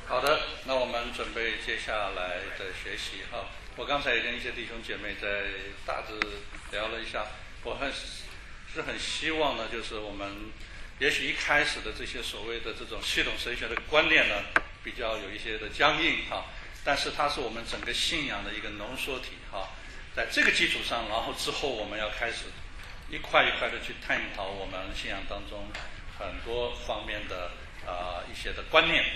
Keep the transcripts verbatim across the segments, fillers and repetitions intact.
好的，那我们准备接下来的学习哈。我刚才也跟一些弟兄姐妹在大致聊了一下，我很是很希望呢，就是我们也许一开始的这些所谓的这种系统神学的观念呢，比较有一些的僵硬哈，但是它是我们整个信仰的一个浓缩体哈。在这个基础上，然后之后我们要开始一块一块的去探讨我们信仰当中很多方面的啊、呃、一些的观念。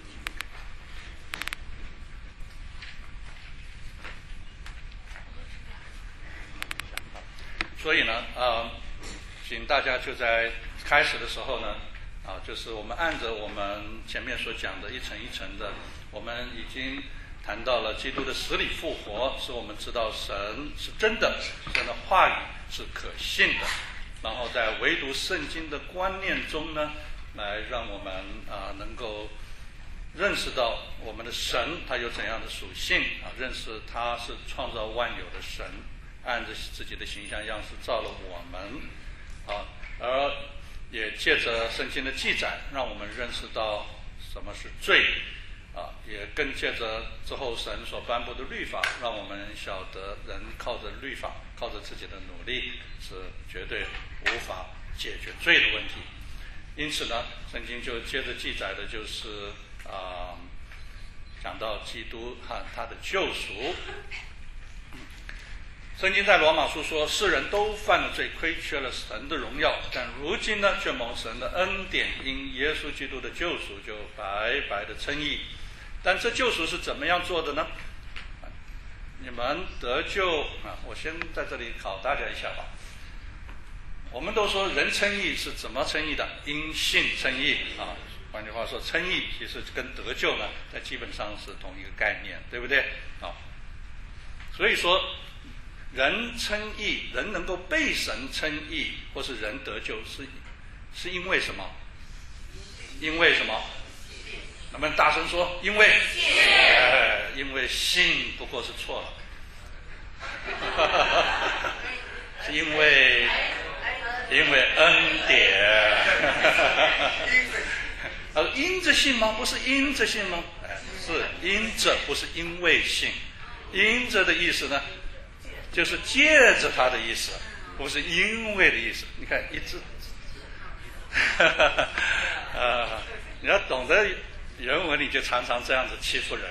所以呢，呃，请大家就在开始的时候呢，啊，就是我们按着我们前面所讲的一层一层的，我们已经谈到了基督的死里复活，使我们知道神是真的，神的话语是可信的，然后在唯独圣经的观念中呢，来让我们啊、呃、能够认识到我们的神他有怎样的属性啊，认识他是创造万有的神。按着自己的形象样式造了我们，啊，而也借着圣经的记载，让我们认识到什么是罪，啊，也更借着之后神所颁布的律法，让我们晓得人靠着律法，靠着自己的努力是绝对无法解决罪的问题。因此呢，圣经就接着记载的就是啊，讲到基督和他的救赎。圣经在罗马书说，世人都犯了罪，亏缺了神的荣耀，但如今呢，却蒙神的恩典，因耶稣基督的救赎，就白白的称义。但这救赎是怎么样做的呢？你们得救啊！我先在这里考大家一下吧。我们都说人称义是怎么称义的？因信称义啊。换句话说，称义其实跟得救呢，在基本上是同一个概念，对不对？啊，所以说。人称义，人能够被神称义，或是人得救，是是因为什么？因为什么？能不能大声说？因为，呃，因为信不过是错了，是因为因为恩典。呃，因着信吗？不是因着信吗？哎，是因着，不是因为信。因着的意思呢？就是借着他的意思，不是因为的意思。你看一字，呃，你要懂得原文，你就常常这样子欺负人。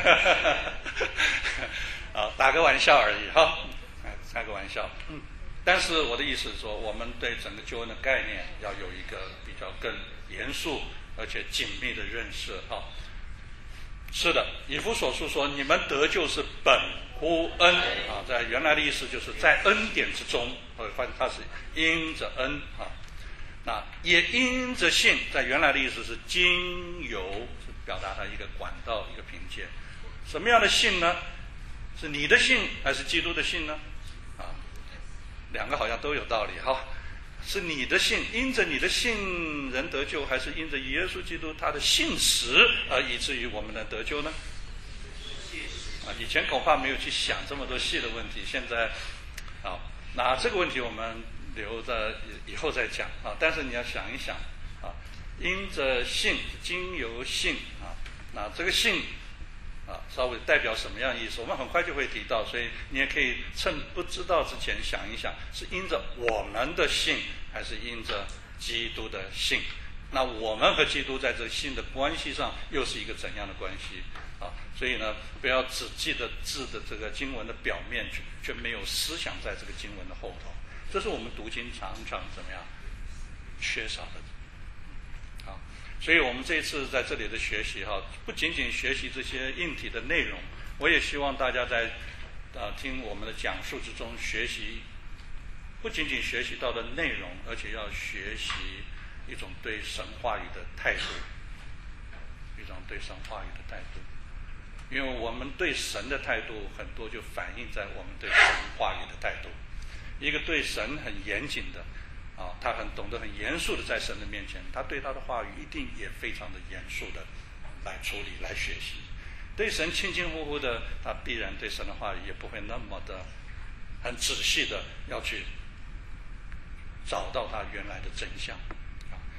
啊，打个玩笑而已哈，开个玩笑。嗯，但是我的意思是说，我们对整个救恩的概念要有一个比较更严肃而且紧密的认识哈。是的，以弗所书说，你们得救是本乎恩啊，在原来的意思就是在恩典之中，或者它是因着恩啊。那也因着信，在原来的意思是经由，是表达它一个管道，一个凭借。什么样的信呢？是你的信还是基督的信呢？啊，两个好像都有道理哈。是你的信，因着你的信人得救，还是因着耶稣基督他的信实而以至于我们能得救呢？啊，以前恐怕没有去想这么多细的问题，现在，啊，那这个问题我们留着以后再讲啊。但是你要想一想啊，因着信，经由信啊，那这个信啊，稍微代表什么样的意思？我们很快就会提到，所以你也可以趁不知道之前想一想，是因着我们的信，还是因着基督的信？那我们和基督在这信的关系上又是一个怎样的关系啊？所以呢，不要只记得字的这个经文的表面，却却没有思想在这个经文的后头，这是我们读经常常怎么样缺少的。所以我们这一次在这里的学习哈，不仅仅学习这些硬体的内容，我也希望大家在呃听我们的讲述之中学习，不仅仅学习到的内容，而且要学习一种对神话语的态度，一种对神话语的态度。因为我们对神的态度很多就反映在我们对神话语的态度。一个对神很严谨的啊，他很懂得很严肃的在神的面前，他对他的话语一定也非常的严肃的来处理来学习。对神轻轻呼呼的，他必然对神的话语也不会那么的很仔细的要去找到他原来的真相啊。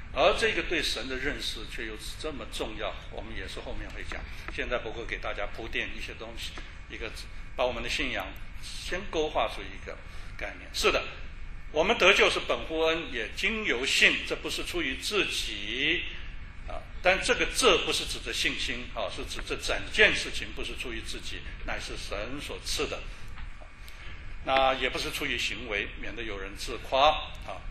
而这个对神的认识却又是这么重要，我们也是后面会讲。现在不过给大家铺垫一些东西，一个把我们的信仰先勾画出一个概念。是的，我们得救是本乎恩，也经由信，这不是出于自己啊。但这个这不是指着信心啊，是指这整件事情不是出于自己，乃是神所赐的。那也不是出于行为，免得有人自夸啊。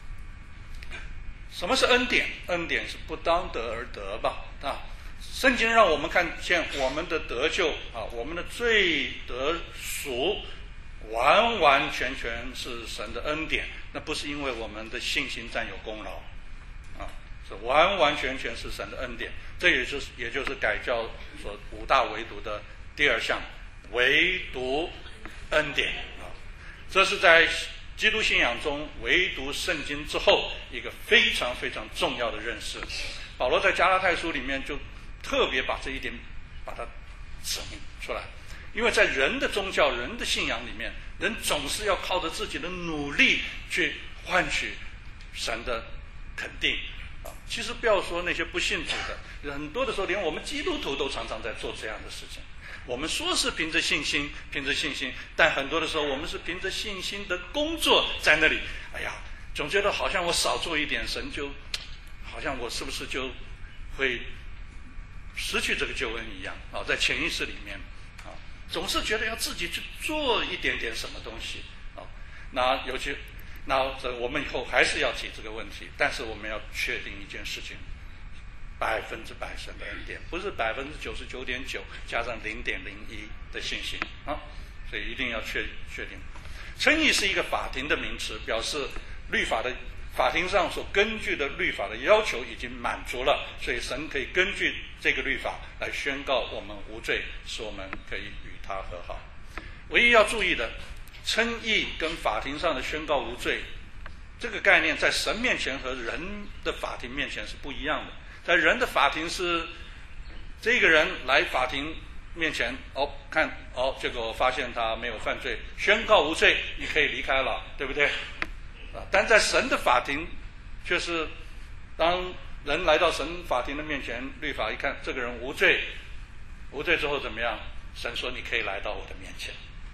什么是恩典？恩典是不当得而得吧？啊，圣经让我们看见我们的得救啊，我们的罪得赎，完完全全是神的恩典，那不是因为我们的信心占有功劳啊，是完完全全是神的恩典。这也就是也就是改教所五大唯独的第二项，唯独恩典啊，这是在基督信仰中唯独圣经之后一个非常非常重要的认识。保罗在加拉太书里面就特别把这一点把它指明出来，因为在人的宗教、人的信仰里面，人总是要靠着自己的努力去换取神的肯定啊。其实不要说那些不信主的，很多的时候连我们基督徒都常常在做这样的事情。我们说是凭着信心，凭着信心，但很多的时候我们是凭着信心的工作在那里。哎呀，总觉得好像我少做一点，神就好像我是不是就会失去这个救恩一样啊？在潜意识里面啊，总是觉得要自己去做一点点什么东西啊。那尤其那这我们以后还是要提这个问题，但是我们要确定一件事情。百分之百神的恩典，不是百分之九十九点九加上零点零一的信心啊，所以一定要确确定。称义是一个法庭的名词，表示律法的法庭上所根据的律法的要求已经满足了，所以神可以根据这个律法来宣告我们无罪，使我们可以与他和好。唯一要注意的，称义跟法庭上的宣告无罪这个概念，在神面前和人的法庭面前是不一样的。在人的法庭是这个人来法庭面前，哦，看哦，结果发现他没有犯罪，宣告无罪，你可以离开了，对不对？啊，但在神的法庭却是，当人来到神法庭的面前，律法一看这个人无罪，无罪之后怎么样？神说你可以来到我的面前，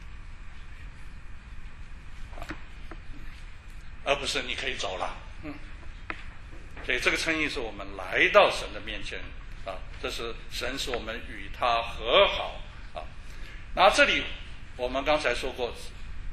啊，而不是你可以走了。嗯。所以这个称义是我们来到神的面前啊，这是神使我们与他和好啊。那这里我们刚才说过，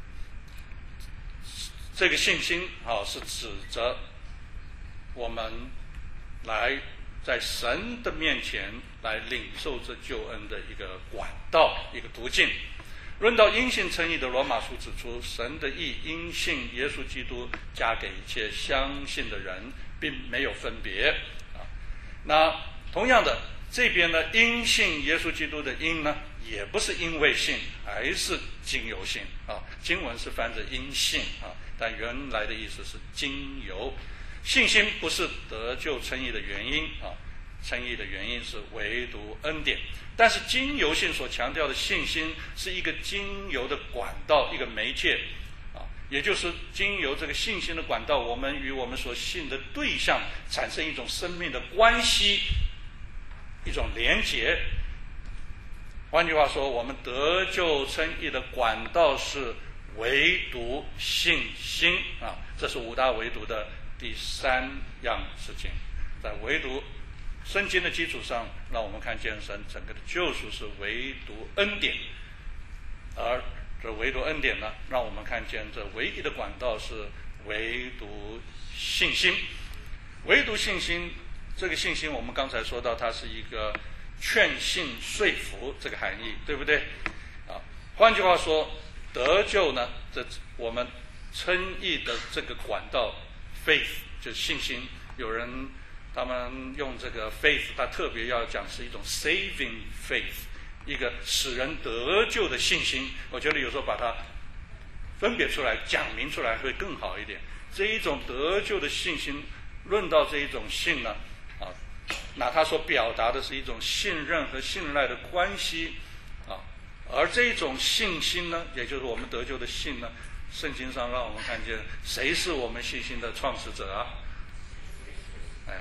这个信心啊是指着我们来在神的面前来领受这救恩的一个管道、一个途径。论到因信称义的罗马书指出，神的义因信耶稣基督加给一切相信的人，并没有分别啊。那同样的，这边呢，因信耶稣基督的因呢，也不是因为信，而是经由信啊。经文是翻着因信啊，但原来的意思是经由。信心不是得救称义的原因啊，称义的原因是唯独恩典。但是经由信所强调的信心是一个经由的管道，一个媒介啊，也就是经由这个信心的管道，我们与我们所信的对象产生一种生命的关系，一种连结。换句话说，我们得救称义的管道是唯独信心啊，这是五大唯独的第三样事情。在唯独圣经的基础上，让我们看见神整个的救赎是唯独恩典，而这唯独恩典呢，让我们看见这唯一的管道是唯独信心。唯独信心，这个信心我们刚才说到，它是一个劝信说服这个含义，对不对？啊，换句话说，得救呢，这我们称义的这个管道 ，faith 就是信心。有人他们用这个 faith， 他特别要讲是一种 saving faith， 一个使人得救的信心。我觉得有时候把它分别出来、讲明出来会更好一点。这一种得救的信心，论到这一种信呢，啊，那他所表达的是一种信任和信赖的关系啊。而这一种信心呢，也就是我们得救的信呢，圣经上让我们看见谁是我们信心的创始者啊？哎，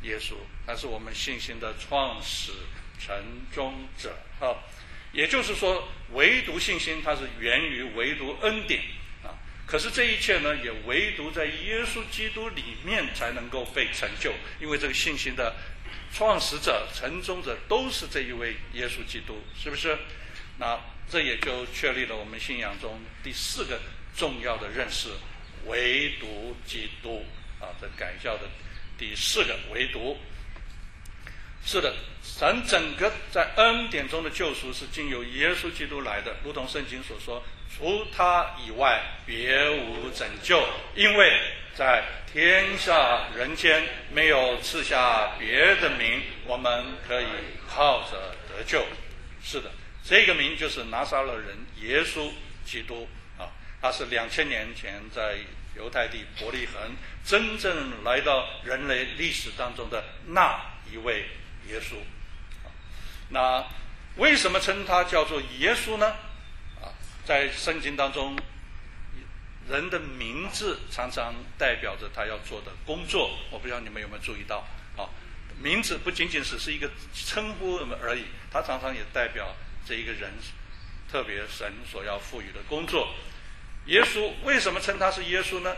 耶稣，他是我们信心的创始成终者啊。也就是说，唯独信心它是源于唯独恩典啊。可是这一切呢，也唯独在耶稣基督里面才能够被成就，因为这个信心的创始者、成终者都是这一位耶稣基督，是不是？那这也就确立了我们信仰中第四个重要的认识，唯独基督啊，这改教的第四个唯独。是的，神整个在恩典中的救赎是经由耶稣基督来的，如同圣经所说，除他以外别无拯救，因为在天下人间没有赐下别的名，我们可以靠着得救。是的，这个名就是拿撒勒人耶稣基督啊，他是两千年前在犹太地伯利恒真正来到人类历史当中的那一位耶稣。那为什么称他叫做耶稣呢？啊，在圣经当中，人的名字常常代表着他要做的工作。我不知道你们有没有注意到啊？名字不仅仅只是一个称呼而已，它常常也代表这一个人，特别神所要赋予的工作。耶稣为什么称他是耶稣呢？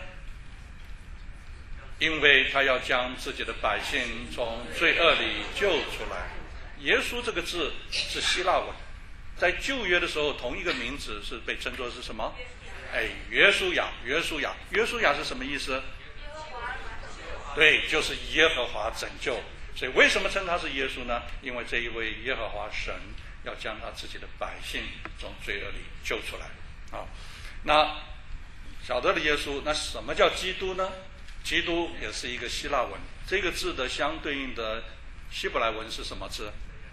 因为他要将自己的百姓从罪恶里救出来。耶稣这个字是希腊文，在旧约的时候，同一个名字是被称作是什么？哎，约书亚，约书亚，约书亚是什么意思？对，就是耶和华拯救。所以为什么称他是耶稣呢？因为这一位耶和华神要将他自己的百姓从罪恶里救出来啊。那晓得了耶稣，那什么叫基督呢？基督也是一个希腊文，这个字的相对应的希伯来文是什么字？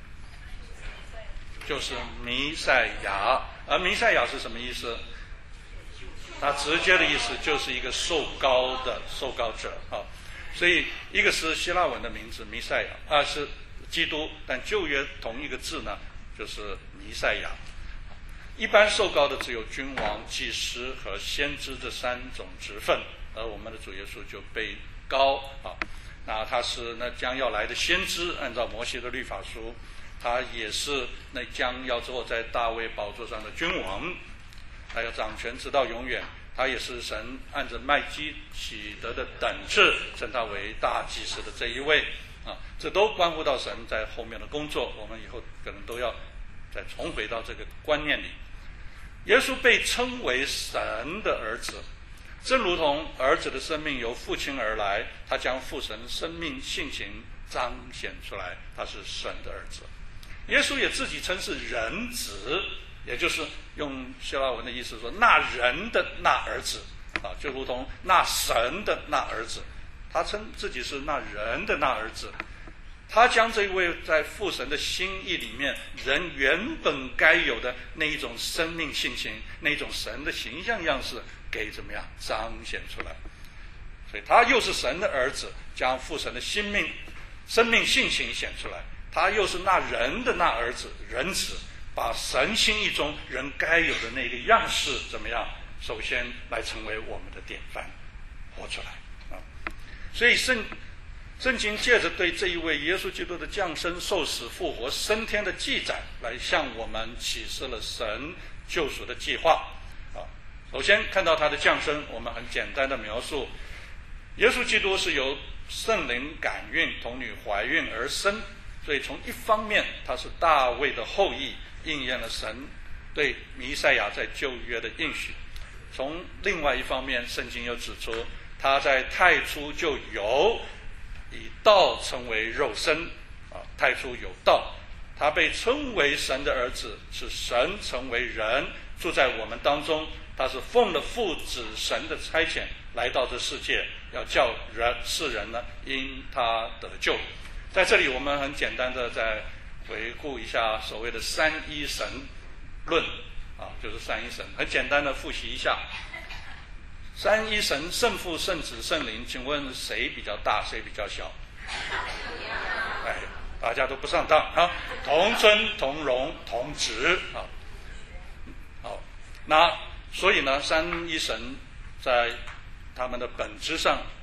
就是弥赛亚。而弥赛亚是什么意思？它直接的意思就是一个受膏的受膏者啊。所以一个是希腊文的名字弥赛亚，二是基督，但旧约同一个字呢，就是弥赛亚。一般受膏的只有君王、祭司和先知这三种职分，而我们的主耶稣就被膏啊。那他是那将要来的先知，按照摩西的律法书，他也是那将要坐在大卫宝座上的君王，他要掌权直到永远。他也是神按着麦基洗德的等次称他为大祭司的这一位啊，这都关乎到神在后面的工作，我们以后可能都要再重回到这个观念里。耶稣被称为神的儿子，正如同儿子的生命由父亲而来，他将父神生命性情彰显出来，他是神的儿子。耶稣也自己称是人子，也就是用希腊文的意思说那人的那儿子啊，就如同那神的那儿子，他称自己是那人的那儿子。他将这一位在父神的心意里面人原本该有的那一种生命性情，那一种神的形象样式给怎么样彰显出来。所以他又是神的儿子，将父神的心命生命性情显出来。他又是那人的那儿子，人子，把神心意中人该有的那个样式怎么样首先来成为我们的典范活出来啊。所以圣圣经借着对这一位耶稣基督的降生、受死、复活、升天的记载，来向我们启示了神救赎的计划啊。首先看到他的降生，我们很简单的描述，耶稣基督是由圣灵感孕，童女怀孕而生，所以从一方面他是大卫的后裔，应验了神对弥赛亚在旧约的应许。从另外一方面，圣经又指出他在太初就有，以道成为肉身啊，太初有道，他被称为神的儿子，是神成为人住在我们当中，他是奉了父子神的差遣来到这世界，要叫人世人呢因他得救。在这里我们很简单的再回顾一下所谓的三一神论啊，就是三一神，很简单的复习一下。三一神，圣父、圣子、圣灵，请问谁比较大，谁比较小？哎，大家都不上当啊！同尊、同荣、同职啊。好，那所以呢，三一神在他们的本质上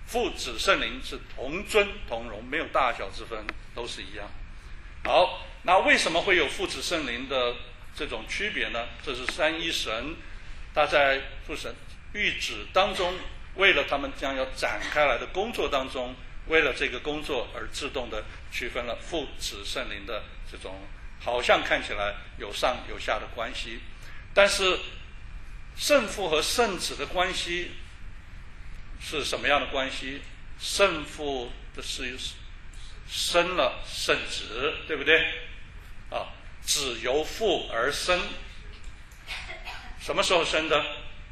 父子圣灵是同尊同荣，没有大小之分，都是一样。好，那为什么会有父子圣灵的这种区别呢？这是三一神他在父神谕旨当中，为了他们将要展开来的工作当中，为了这个工作而自动的区分了父子圣灵的这种好像看起来有上有下的关系。但是圣父和圣子的关系是什么样的关系？圣父的是生了圣子，对不对？啊，子由父而生，什么时候生的？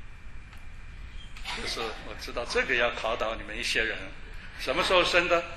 就是我知道这个要考倒你们一些人，什么时候生的？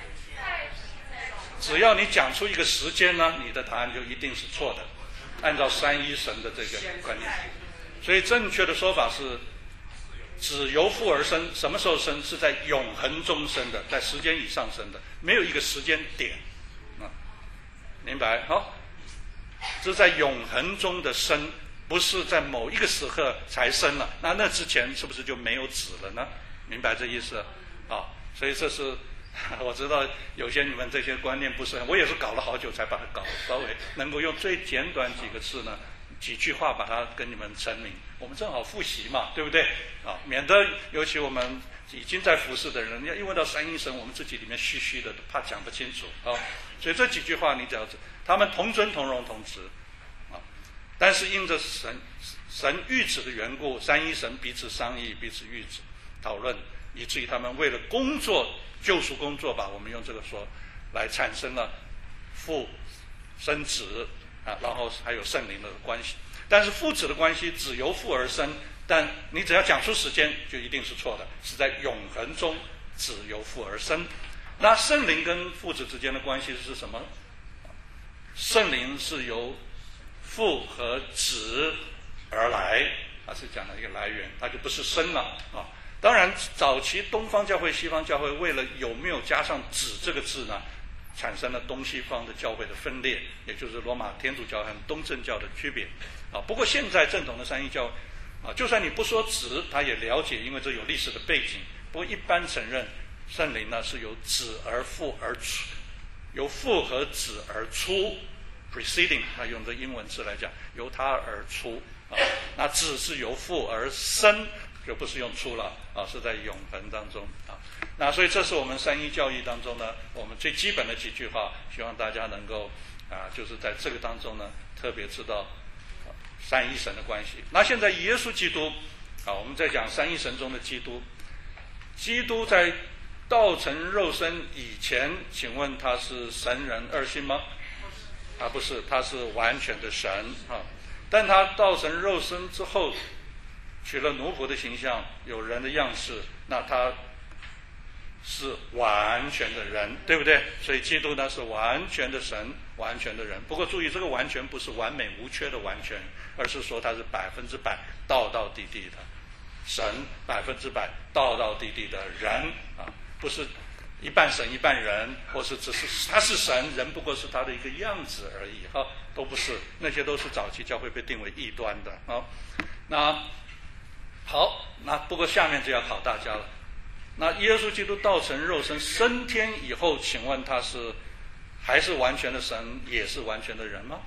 只要你讲出一个时间呢，你的答案就一定是错的，按照三一神的这个观念。所以正确的说法是子由父而生，什么时候生？是在永恒中生的，在时间以上生的，没有一个时间点啊，明白？好，这是在永恒中的生，不是在某一个时刻才生了。那那之前是不是就没有子了呢？明白这意思啊？所以这是我知道有些你们这些观念不是很，我也是搞了好久才把它搞稍微能够用最简短几个字呢，几句话把它跟你们陈明。我们正好复习嘛，对不对啊？免得尤其我们已经在服侍的人，要一问到三一神，我们自己里面虚虚的，怕讲不清楚啊。所以这几句话你只要，他们同尊同荣同职啊，但是因着神神谕旨的缘故，三一神彼此商议，彼此谕旨讨论，以至于他们为了工作救赎工作吧，我们用这个说，来产生了父生子啊，然后还有圣灵的关系。但是父子的关系只由父而生，但你只要讲出时间，就一定是错的，是在永恒中只由父而生。那圣灵跟父子之间的关系是什么？圣灵是由父和子而来，它是讲的一个来源，它就不是生了啊。当然，早期东方教会、西方教会为了有没有加上子这个字呢，产生了东西方的教会的分裂，也就是罗马天主教和东正教的区别啊。不过现在正统的三一教啊，就算你不说子，他也了解，因为这有历史的背景。不过一般承认圣灵呢是由子而父而出，由父和子而出 ，preceding， 他用这英文字来讲，由他而出啊。那子是由父而生，就不是用出了啊，是在永恒当中啊。那所以这是我们三一教义当中呢，我们最基本的几句话，希望大家能够啊，就是在这个当中呢，特别知道啊三一神的关系。那现在耶稣基督啊，我们在讲三一神中的基督，基督在道成肉身以前，请问他是神人二性吗？他不是，他是完全的神啊。但他道成肉身之后，取了奴仆的形象，有人的样式，那他是完全的人，对不对？所以基督呢是完全的神，完全的人。不过注意，这个完全不是完美无缺的完全，而是说他是百分之百道道地地的神，百分之百道道地地的人啊，不是一半神一半人，或是只是他是神，人不过是他的一个样子而已哈，都不是，那些都是早期教会被定为异端的啊。那好，那不过下面就要考大家了。那耶稣基督道成肉身升天以后，请问他是还是完全的神，也是完全的人吗？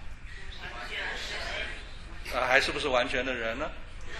啊，还是不是完全的人呢？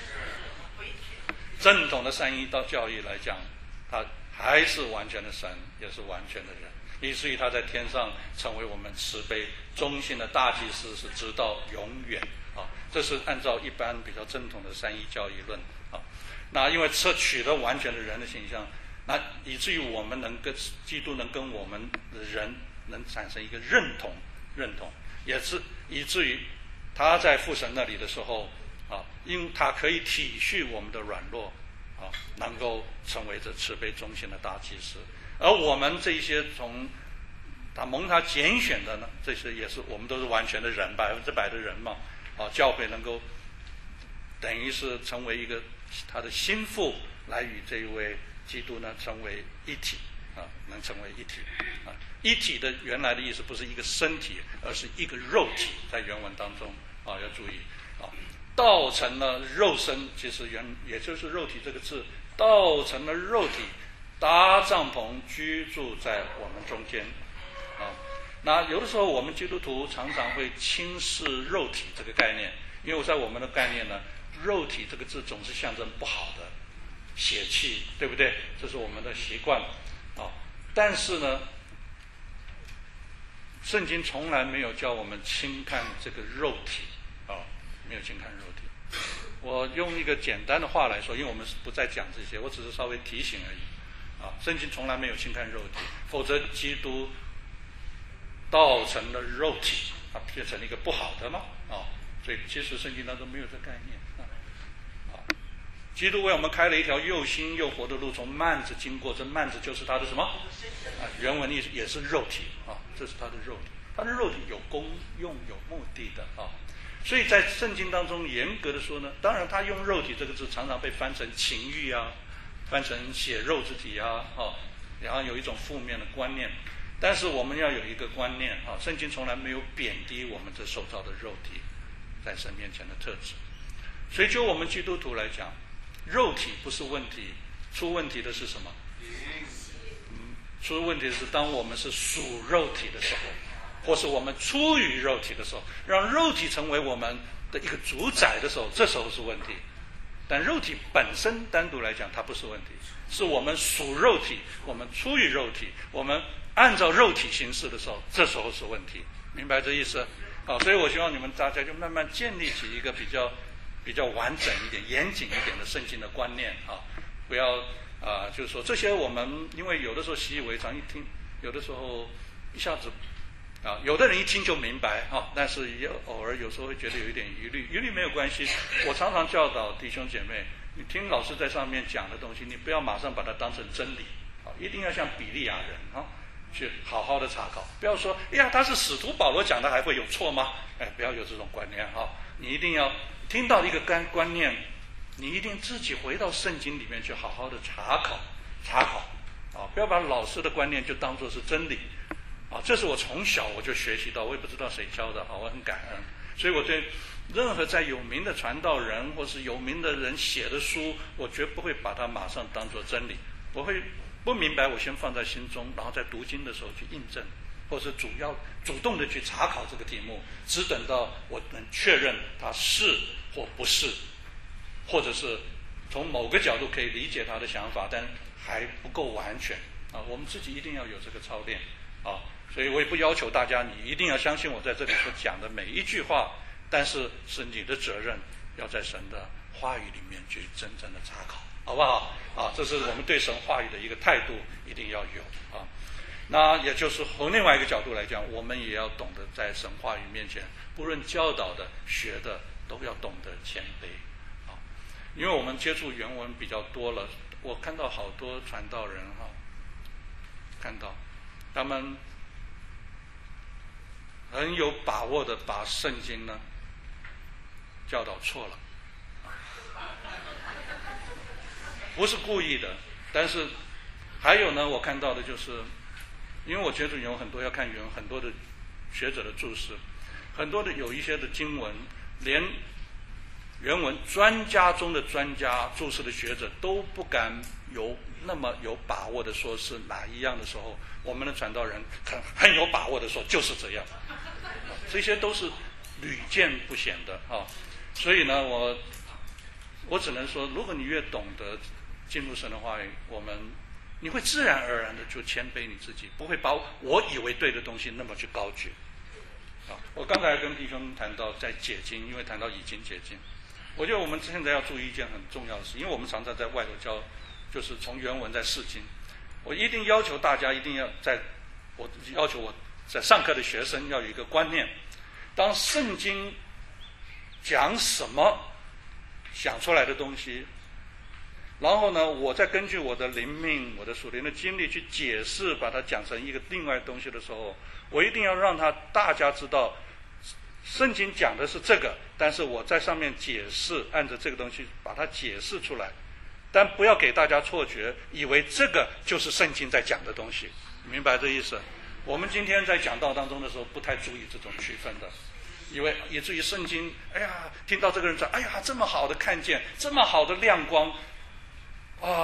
正统的三一道教义来讲，他还是完全的神，也是完全的人，以至于他在天上成为我们慈悲忠心的大祭司，是直到永远啊。这是按照一般比较正统的三一教义论啊。那因为这取了完全的人的形象，那以至于我们能跟基督能跟我们的人能产生一个认同，认同，也是以至于他在父神那里的时候啊，因他可以体恤我们的软弱啊，能够成为这慈悲忠心的大祭司。而我们这些从他蒙他拣选的呢，这些也是我们都是完全的人，百分之百的人嘛啊，教会能够等于是成为一个他的心腹，来与这一位基督呢成为一体啊，能成为一体啊。一体的原来的意思不是一个身体，而是一个肉体，在原文当中啊要注意啊。道成了肉身，其实原也就是肉体这个字，道成了肉体， 搭帐篷居住在我们中间啊。那有的时候我们基督徒常常会轻视肉体这个概念，因为我在我们的概念呢，肉体这个字总是象征不好的血气，对不对？这是我们的习惯啊。但是呢，圣经从来没有教我们轻看这个肉体啊，没有轻看肉体。我用一个简单的话来说，因为我们不再讲这些，我只是稍微提醒而已啊。圣经从来没有轻看肉体，否则基督道成了肉体，啊，变成了一个不好的嘛啊。所以其实圣经当中没有这概念啊。啊，基督为我们开了一条又新又活的路，从幔子经过，这幔子就是他的什么？啊，原文意思也是肉体啊，这是他的肉体，他的肉体有功用、有目的的啊。所以在圣经当中，严格的说呢，当然他用肉体这个字常常被翻成情欲啊，翻成血肉之体啊，啊，然后有一种负面的观念。但是我们要有一个观念啊，圣经从来没有贬低我们这受造的肉体在神面前的特质。所以就我们基督徒来讲，肉体不是问题，出问题的是什么？嗯，出问题的是当我们是属肉体的时候，或是我们出于肉体的时候，让肉体成为我们的一个主宰的时候，这时候是问题。但肉体本身单独来讲，它不是问题，是我们属肉体，我们出于肉体，我们按照肉体行事的时候，这时候是问题。明白这意思？啊，所以我希望你们大家就慢慢建立起一个比较比较完整一点、严谨一点的圣经的观念啊，不要啊、呃，就是说这些我们因为有的时候习以为常，一听有的时候一下子啊，有的人一听就明白啊，但是也偶尔有时候会觉得有一点疑虑，疑虑没有关系。我常常教导弟兄姐妹，你听老师在上面讲的东西，你不要马上把它当成真理啊，一定要像比利亚人啊。去好好的查考，不要说哎呀他是使徒保罗讲的还会有错吗？哎，不要有这种观念哈、哦！你一定要听到一个观观念，你一定自己回到圣经里面去好好的查考查考啊！不要把老师的观念就当作是真理啊！这是我从小我就学习到，我也不知道谁教的啊，我很感恩。所以我对任何在有名的传道人或是有名的人写的书，我绝不会把它马上当作真理，我会。不明白，我先放在心中，然后在读经的时候去印证，或是主要主动的去查考这个题目，只等到我能确认它是或不是，或者是从某个角度可以理解他的想法，但还不够完全啊。我们自己一定要有这个操练啊，所以我也不要求大家你一定要相信我在这里所讲的每一句话，但是是你的责任，要在神的话语里面去真正的查考。好不好啊？这是我们对神话语的一个态度，一定要有啊。那也就是从另外一个角度来讲，我们也要懂得在神话语面前，不论教导的、学的，都要懂得谦卑啊。因为我们接触原文比较多了，我看到好多传道人哈、啊，看到他们很有把握的把圣经呢教导错了。不是故意的，但是还有呢，我看到的就是，因为我接触有很多要看原很多的学者的注释，很多的有一些的经文，连原文专家中的专家注释的学者都不敢有那么有把握的说是哪一样的时候，我们的传道人很很有把握的说就是这样，这些都是屡见不鲜的啊。所以呢，我我只能说，如果你越懂得进入神的话语，我们你会自然而然的就谦卑你自己，不会把我以为对的东西那么去高举啊。我刚才跟弟兄谈到在解经，因为谈到已经解经，我觉得我们现在要注意一件很重要的事，因为我们常常在外头教，就是从原文在释经，我一定要求大家一定要在，我要求我在上课的学生要有一个观念，当圣经讲什么想出来的东西，然后呢，我再根据我的灵命、我的属灵的经历去解释，把它讲成一个另外东西的时候，我一定要让他大家知道，圣经讲的是这个，但是我在上面解释，按照这个东西把它解释出来，但不要给大家错觉，以为这个就是圣经在讲的东西，明白这意思？我们今天在讲道当中的时候，不太注意这种区分的。以为以至于圣经，哎呀，听到这个人说，哎呀，这么好的看见，这么好的亮光，啊，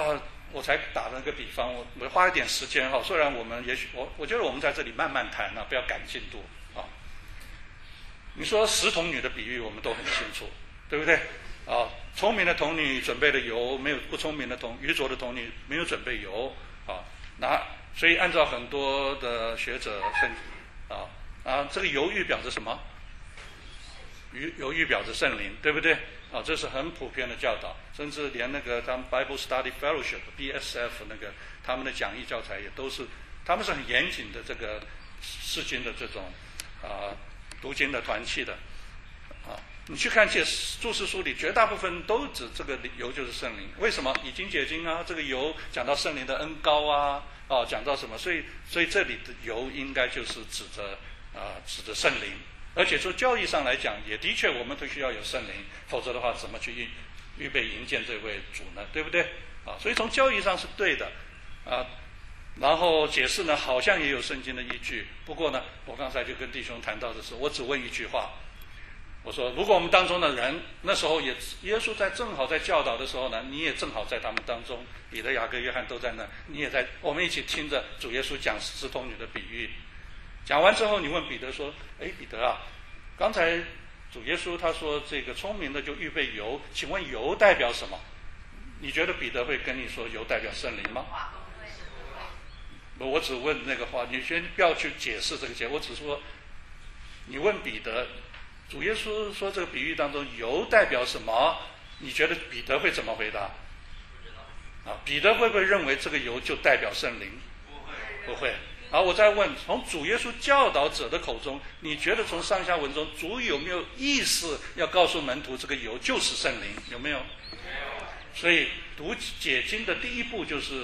我才打了个比方，我我花一点时间哈，虽然我们也许我我觉得我们在这里慢慢谈啊，不要赶进度啊。你说十童女的比喻我们都很清楚，对不对？啊，聪明的童女准备了油，没有不聪明的童愚拙的童女没有准备油啊。那所以按照很多的学者甚啊啊，这个油预表着什么？油预表着圣灵，对不对？啊，这是很普遍的教导，甚至连那个他们 Bible Study Fellowship（B S F） 那个他们的讲义教材也都是，他们是很严谨的这个释经的这种啊读经的团契的啊。你去看这注释书里，绝大部分都指这个油就是圣灵。为什么？以经解经啊，这个油讲到圣灵的恩膏啊，啊讲到什么？所以所以这里的油应该就是指着啊指着圣灵。而且从教义上来讲，也的确我们都需要有圣灵，否则的话怎么去预预备迎接这位主呢？对不对？啊，所以从教义上是对的，啊，然后解释呢好像也有圣经的依据。不过呢，我刚才就跟弟兄谈到的是，我只问一句话，我说如果我们当中的人那时候也耶稣在正好在教导的时候呢，你也正好在他们当中，彼得、雅各、约翰都在那，你也在，我们一起听着主耶稣讲十童女的比喻。讲完之后，你问彼得说：“哎，彼得啊，刚才主耶稣他说这个聪明的就预备油，请问油代表什么？你觉得彼得会跟你说油代表圣灵吗？”我只问那个话，你先不要去解释这个解，我只说，你问彼得，主耶稣说这个比喻当中油代表什么？你觉得彼得会怎么回答？啊，彼得会不会认为这个油就代表圣灵？不会，不会。好，我再问，从主耶稣教导者的口中，你觉得从上下文中，主有没有意思要告诉门徒这个油就是圣灵？有没有？没有。所以读解经的第一步就是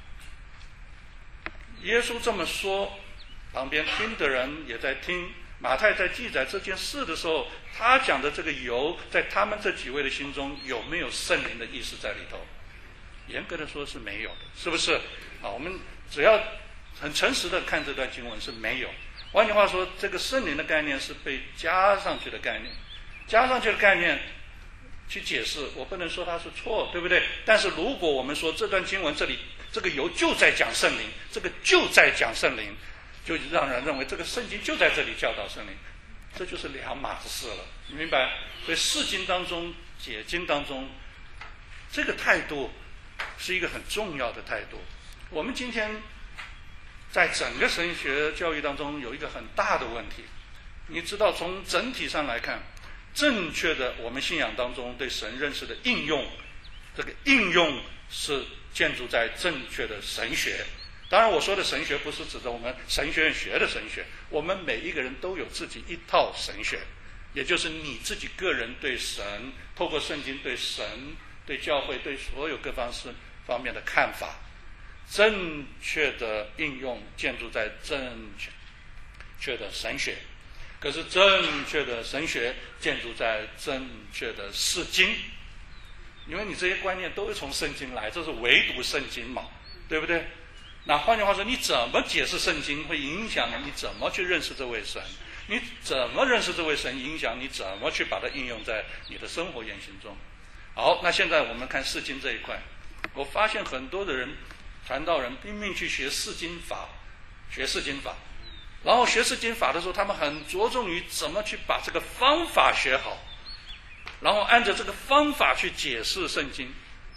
耶稣这么说，旁边听的人也在听。马太在记载这件事的时候，他讲的这个油，在他们这几位的心中有没有圣灵的意思在里头？严格的说是没有的，是不是？啊，我们只要很诚实的看这段经文是没有。换句话说，这个圣灵的概念是被加上去的概念，加上去的概念去解释，我不能说它是错，对不对？但是如果我们说这段经文这里这个油就在讲圣灵，这个就在讲圣灵，就让人认为这个圣经就在这里教导圣灵，这就是两码子事了，你明白？所以释经当中、解经当中，这个态度是一个很重要的态度。我们今天在整个神学教育当中有一个很大的问题，你知道，从整体上来看，正确的我们信仰当中对神认识的应用，这个应用是建筑在正确的神学。当然我说的神学不是指的我们神学院学的神学，我们每一个人都有自己一套神学，也就是你自己个人对神，透过圣经对神、对教会、对所有各方式方面的看法。正确的应用建筑在正确的神学，可是正确的神学建筑在正确的释经，因为你这些观念都是从圣经来，这是唯独圣经嘛，对不对？那换句话说，你怎么解释圣经会影响你怎么去认识这位神，你怎么认识这位神影响你怎么去把它应用在你的生活言行中。好，那现在我们看释经这一块，我发现很多的人传道人拼命去学释经法，学释经法，然后学释经法的时候，他们很着重于怎么去把这个方法学好，然后按照这个方法去解释圣经，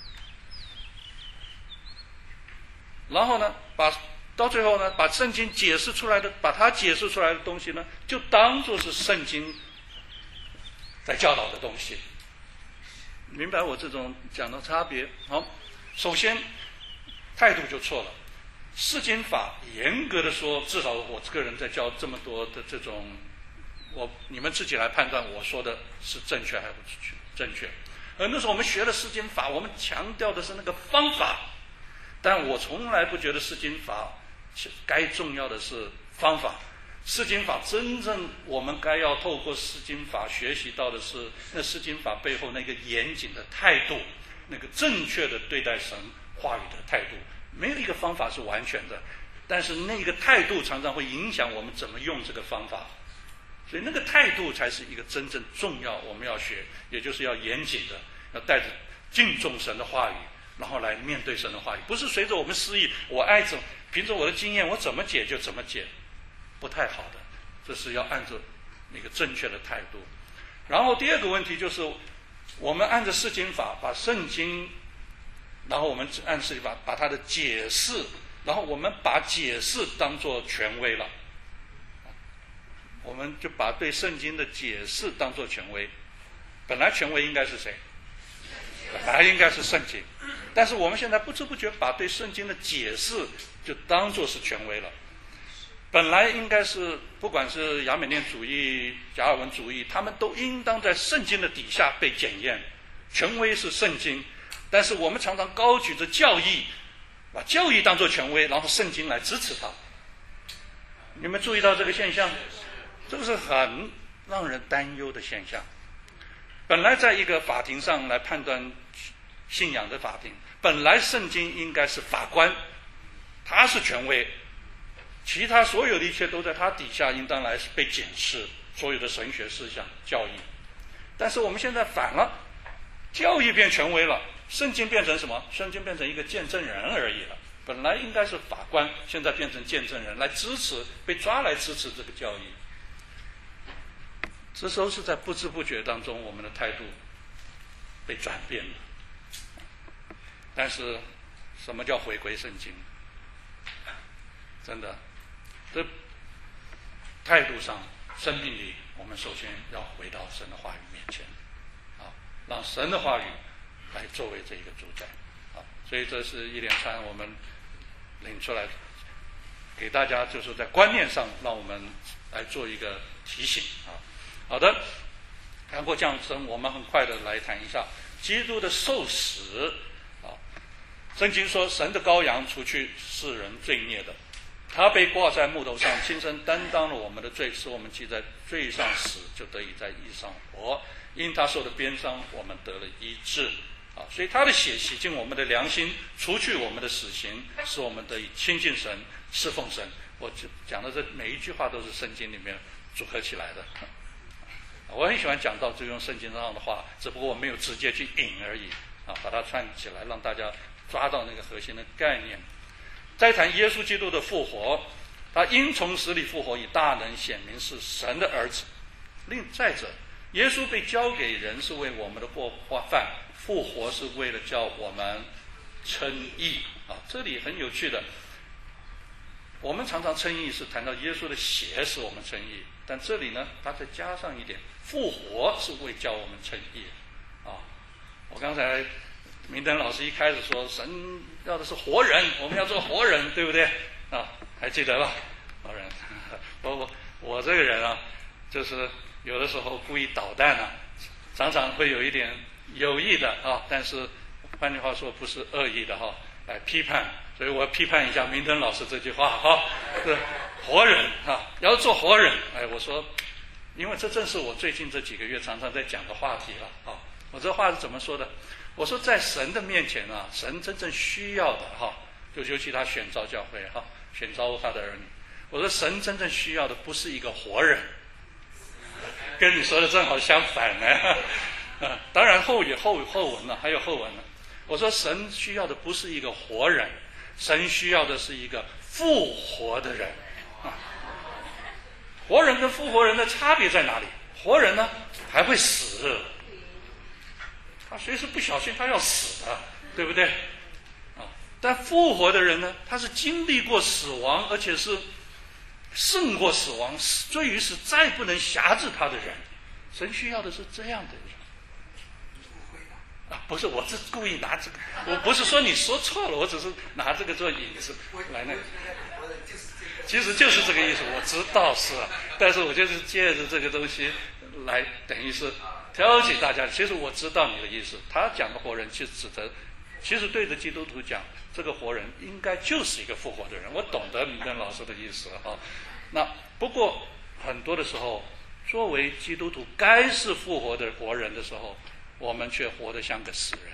然后呢，把到最后呢，把圣经解释出来的，把它解释出来的东西呢，就当作是圣经在教导的东西。明白我这种讲的差别？好，首先态度就错了。释经法严格的说，至少我这个人在教这么多的这种，我你们自己来判断我说的是正确还是不正确。而那时候我们学的释经法，我们强调的是那个方法，但我从来不觉得释经法该重要的是方法。释经法真正我们该要透过释经法学习到的是那释经法背后那个严谨的态度，那个正确的对待神话语的态度。没有一个方法是完全的，但是那个态度常常会影响我们怎么用这个方法，所以那个态度才是一个真正重要我们要学，也就是要严谨的，要带着敬重神的话语， 然后来面对神的话语，不是随着我们私意，我爱怎凭着我的经验我怎么解就怎么解，不太好的，这是要按照那个正确的态度。然后第二个问题就是，我们按照释经法把圣经，然后我们按释经法把它的解释，然后我们把解释当作权威了，我们就把对圣经的解释当作权威。本来权威应该是谁？本来应该是圣经，但是我们现在不知不觉把对圣经的解释就当作是权威了。本来应该是不管是亚美念主义、加尔文主义，他们都应当在圣经的底下被检验，权威是圣经，但是我们常常高举着教义，把教义当作权威，然后圣经来支持它。你们注意到这个现象？这个是很让人担忧的现象。本来在一个法庭上来判断信仰的法庭，本来圣经应该是法官，他是权威，其他所有的一切都在他底下应当来被检视，所有的神学思想教义。但是我们现在反了，教义变权威了，圣经变成什么？圣经变成一个见证人而已了。本来应该是法官，现在变成见证人来支持，被抓来支持这个教义。这时候是在不知不觉当中，我们的态度被转变了。但是什么叫回归圣经？真的，这态度上、生命里，我们首先要回到神的话语面前，啊，让神的话语来作为这一个主宰，啊，所以这是一连串我们领出来，给大家就是在观念上让我们来做一个提醒啊。好的，谈过降生，我们很快的来谈一下基督的受死啊。圣经说，神的羔羊除去世人罪孽的，他被挂在木头上，亲身担当了我们的罪，使我们既在罪上死，就得以在义上活。因他受的鞭伤，我们得了医治啊。所以他的血洗净我们的良心，除去我们的死刑，使我们得以亲近神，侍奉神。我讲的这每一句话都是圣经里面组合起来的。我很喜欢讲到就用圣经上的话，只不过我没有直接去引而已啊，把它串起来，让大家抓到那个核心的概念。再谈耶稣基督的复活，他因从死里复活，以大能显明是神的儿子。另再者，耶稣被交给人是为我们的过犯，复活是为了叫我们称义啊。这里很有趣的，我们常常称义是谈到耶稣的血使我们称义，但这里呢，他再加上一点，复活是为叫我们称义啊。我刚才明德老师一开始说，神要的是活人，我们要做活人，对不对啊？还记得吧？活人，我我我这个人啊，就是有的时候故意捣蛋啊，常常会有一点有意的啊，但是换句话说，不是恶意的哈、啊，来批判。所以我要批判一下明德老师这句话哈，是活人啊，要做活人。哎，我说，因为这正是我最近这几个月常常在讲的话题了啊。我这话是怎么说的？我说在神的面前啊，神真正需要的哈，就尤其他选召教会哈，选召他的儿女。我说神真正需要的不是一个活人，跟你说的正好相反呢。啊，当然后也后后文了，还有后文了。我说神需要的不是一个活人。神需要的是一个复活的人啊！活人跟复活人的差别在哪里？活人呢还会死，他随时不小心他要死的，对不对？啊！但复活的人呢，他是经历过死亡，而且是胜过死亡，罪于是再不能辖制他的人。神需要的是这样的人。啊，不是，我是故意拿这个，我不是说你说错了，我只是拿这个做引子来那个。其实就是这个意思，我知道是，但是我就是借着这个东西来，等于是挑起大家。其实我知道你的意思，他讲的活人其实指的，其实对着基督徒讲，这个活人应该就是一个复活的人。我懂得明根老师的意思哈。那不过很多的时候，作为基督徒该是复活的活人的时候，我们却活得像个死人。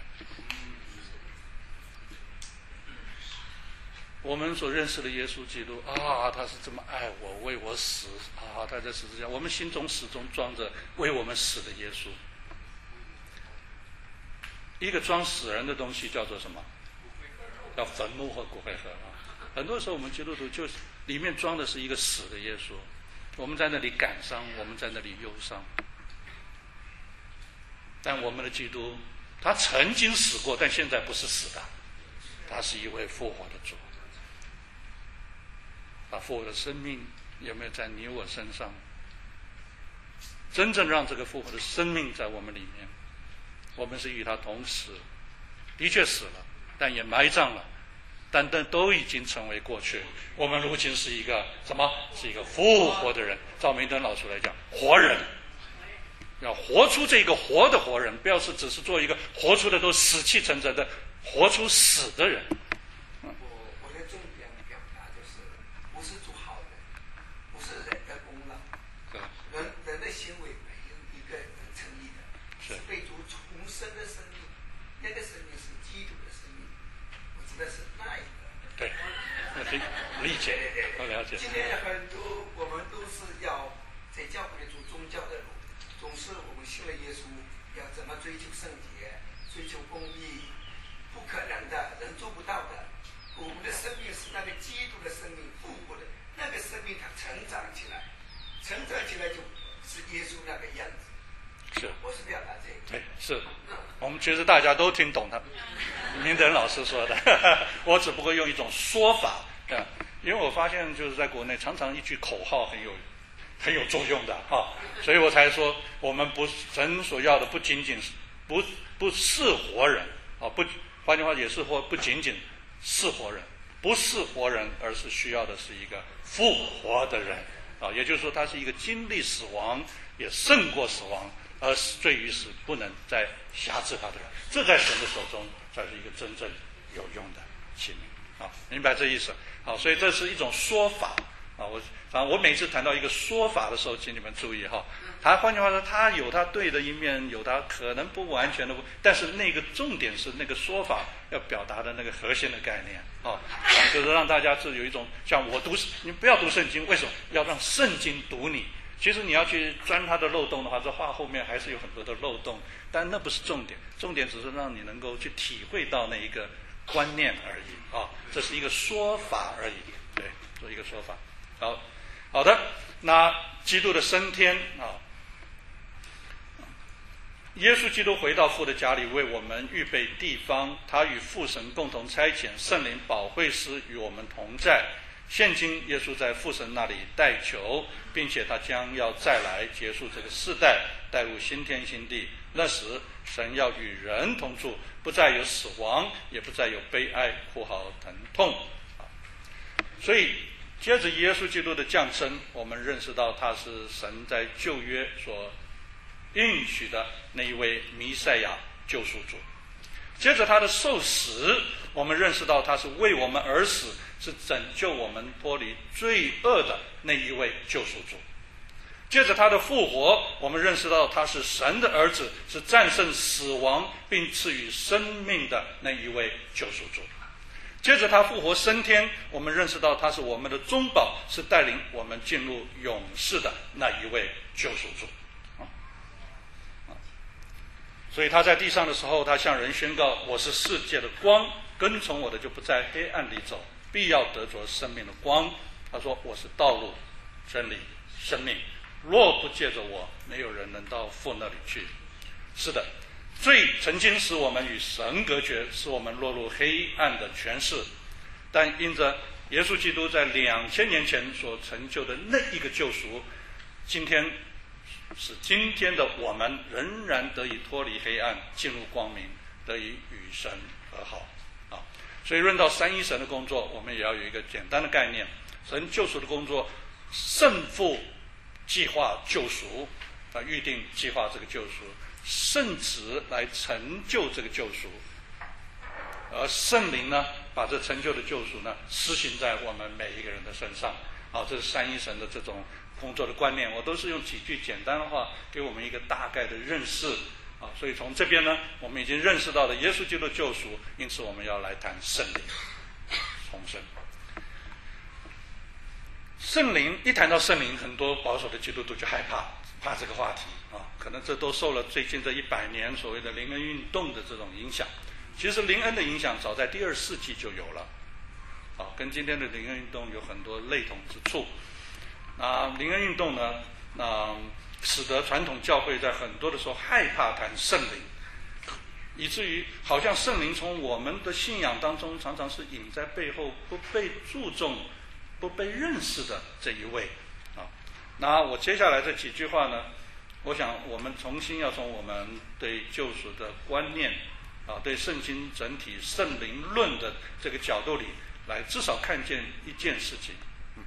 我们所认识的耶稣基督啊，他是这么爱我，为我死啊，他在十字架，我们心中始终装着为我们死的耶稣。 一个装死人的东西叫做什么？叫坟墓和骨灰盒啊。很多时候我们基督徒就是里面装的是一个死的耶稣，我们在那里感伤，我们在那里忧伤。但我们的基督，他曾经死过，但现在不是死的，他是一位复活的主。他复活的生命有没有在你我身上？真正让这个复活的生命在我们里面，我们是与他同死，的确死了，但也埋葬了，但但都已经成为过去。我们如今是一个什么？是一个复活的人。赵明登老师来讲，活人，要活出这个活的活人，不要是只是做一个活出的都死气沉沉的，活出死的人。 我我的重点表达就是，不是做好人，不是人的功劳，人人的行为没有一个能成立的，是被主重生的生命，那个生命是基督的生命，我指的是那一个。 对，理解，我了解。 今天很多我们都是要在教会里走宗教的路，总是我们信了耶稣，要怎么追求圣洁，追求公义，不可能的，人做不到的。我们的生命是那个基督的生命，复活的那个生命，它成长起来，成长起来就是耶稣那个样子。 是， 我是表达这个。 对，是，我们其实大家都听懂他明德老师说的，我只不过用一种说法啊，因为我发现就是在国内常常一句口号很有很有作用的啊，所以我才说我们不神所要的不仅仅是不不是活人啊，不换句话也是活不仅仅是活人，不是活人，而是需要的是一个复活的人啊，也就是说他是一个经历死亡也胜过死亡，而罪于死不能再辖制他的人，这在神的手中才是一个真正有用的器皿啊，明白这意思？好，所以这是一种说法啊。我啊，我每次谈到一个说法的时候，请你们注意哈，他换句话说，他有他对的一面，有他可能不完全的，但是那个重点是那个说法要表达的那个核心的概念啊，就是让大家是有一种像我读，你不要读圣经，为什么要让圣经读你？其实你要去钻它的漏洞的话，这话后面还是有很多的漏洞，但那不是重点，重点只是让你能够去体会到那一个观念而已啊，这是一个说法而已，对，做一个说法。好，好的，那基督的升天啊，耶稣基督回到父的家里，为我们预备地方，他与父神共同差遣圣灵保惠师与我们同在。现今耶稣在父神那里代求，并且他将要再来结束这个世代，带入新天新地。那时神要与人同住，不再有死亡，也不再有悲哀、哭嚎、疼痛。所以接着耶稣基督的降生，我们认识到他是神在旧约所应许的那一位弥赛亚救赎主。接着他的受死，我们认识到他是为我们而死，是拯救我们脱离罪恶的那一位救赎主。接着他的复活，我们认识到他是神的儿子，是战胜死亡并赐予生命的那一位救赎主。接着他复活升天，我们认识到他是我们的中保，是带领我们进入永世的那一位救赎主。所以他在地上的时候，他向人宣告，我是世界的光，跟从我的就不在黑暗里走，必要得着生命的光。他说，我是道路、真理、生命，若不借着我，没有人能到父那里去。是的，罪曾经使我们与神隔绝，使我们落入黑暗的权势，但因着耶稣基督在两千年前所成就的那一个救赎，今天使今天的我们仍然得以脱离黑暗，进入光明，得以与神和好啊。所以论到三一神的工作，我们也要有一个简单的概念：神救赎的工作，圣父计划救赎，啊，预定计划这个救赎，圣子来成就这个救赎，而圣灵呢，把这成就的救赎呢，施行在我们每一个人的身上。好，这是三一神的这种工作的观念，我都是用几句简单的话给我们一个大概的认识啊。所以从这边呢，我们已经认识到了耶稣基督的救赎，因此我们要来谈圣灵重生。圣灵一谈到圣灵，很多保守的基督徒就害怕，怕这个话题啊。 可能这都受了最近这一百年所谓的灵恩运动的这种影响。其实灵恩的影响早在第二世纪就有了，啊，跟今天的灵恩运动有很多类同之处。那灵恩运动呢，那使得传统教会在很多的时候害怕谈圣灵，以至于好像圣灵从我们的信仰当中常常是隐在背后，不被注重、不被认识的这一位啊。那我接下来这几句话呢，我想我们重新要从我们对救赎的观念啊，对圣经整体圣灵论的这个角度里来，至少看见一件事情。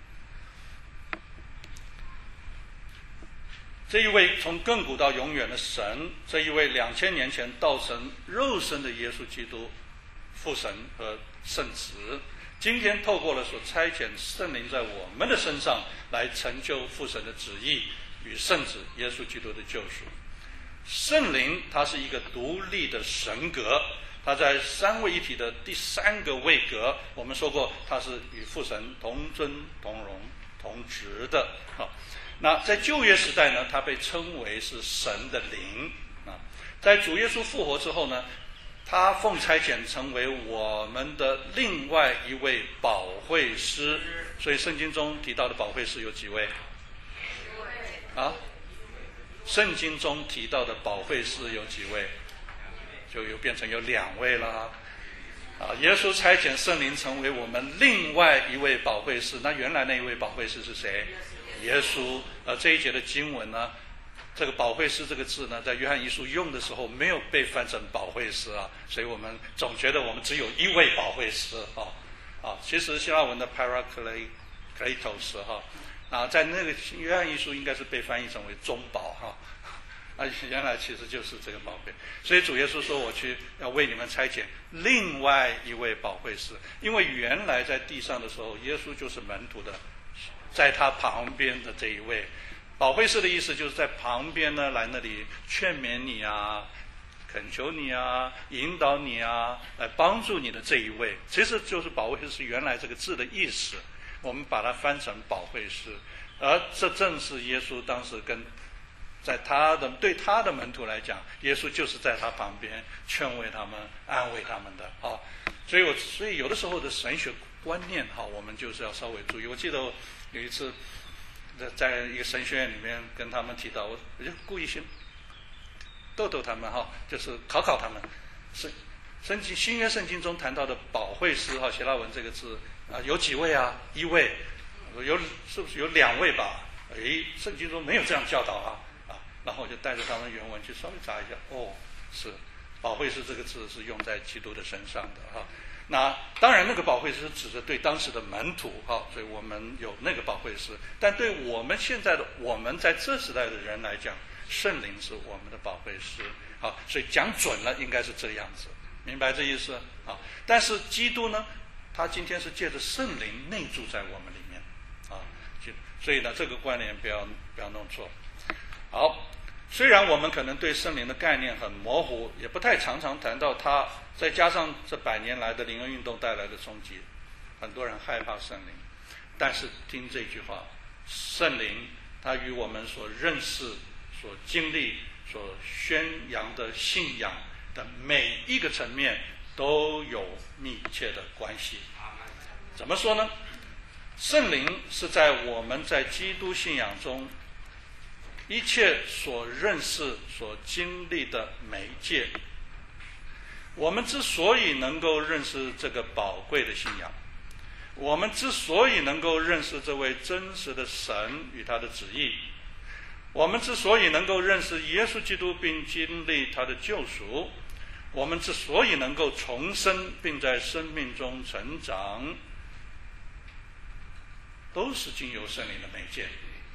这一位从亘古到永远的神，这一位两千年前道成肉身的耶稣基督，父神和圣子，今天透过了所差遣圣灵在我们的身上，来成就父神的旨意与圣子耶稣基督的救赎。圣灵它是一个独立的神格，它在三位一体的第三个位格，我们说过它是与父神同尊同荣同职的啊。那在旧约时代呢，它被称为是神的灵啊。在主耶稣复活之后呢，他奉差遣成为我们的另外一位保惠师。所以圣经中提到的保惠师有几位？啊？圣经中提到的保惠师有几位？就又变成有两位了啊！耶稣差遣圣灵成为我们另外一位保惠师。那原来那一位保惠师是谁？耶稣。呃，这一节的经文呢，这个保惠师这个字呢，在约翰一书用的时候没有被翻成保惠师啊，所以我们总觉得我们只有一位保惠师啊啊。其实希腊文的 parakletos 哈啊，在那个约翰一书应该是被翻译成为中保哈。啊，原来其实就是这个保惠，所以主耶稣说：“我去要为你们差遣另外一位保惠师。”因为原来在地上的时候，耶稣就是门徒的，在他旁边的这一位保惠师的意思，就是在旁边呢，来那里劝勉你啊，恳求你啊，引导你啊，来帮助你的这一位，其实就是保惠师原来这个字的意思。我们把它翻成保惠师，而这正是耶稣当时跟。在他的对他的门徒来讲，耶稣就是在他旁边劝慰他们、安慰他们的啊。所以我所以有的时候的神学观念哈，我们就是要稍微注意。我记得我有一次在一个神学院里面跟他们提到，我我就故意先逗逗他们哈，就是考考他们。圣圣经新约圣经中谈到的保惠师哈，希腊文这个字啊，有几位啊？一位，有是不是有两位吧？诶，圣经中没有这样教导啊。然后我就带着他们原文去稍微查一下，哦，是保惠师这个字是用在基督的身上的哈。那当然那个保惠师是指着对当时的门徒哈，所以我们有那个保惠师。但对我们现在的我们在这时代的人来讲，圣灵是我们的保惠师。好，所以讲准了应该是这样子，明白这意思啊？但是基督呢，他今天是借着圣灵内住在我们里面啊，所以呢这个观念不要不要弄错。好。虽然我们可能对圣灵的概念很模糊，也不太常常谈到它，再加上这百年来的灵恩运动带来的冲击，很多人害怕圣灵。但是听这句话，圣灵它与我们所认识、所经历、所宣扬的信仰的每一个层面都有密切的关系。怎么说呢？圣灵是在我们在基督信仰中一切所认识、所经历的媒介。我们之所以能够认识这个宝贵的信仰，我们之所以能够认识这位真实的神与他的旨意，我们之所以能够认识耶稣基督并经历他的救赎，我们之所以能够重生并在生命中成长，都是经由圣灵的媒介，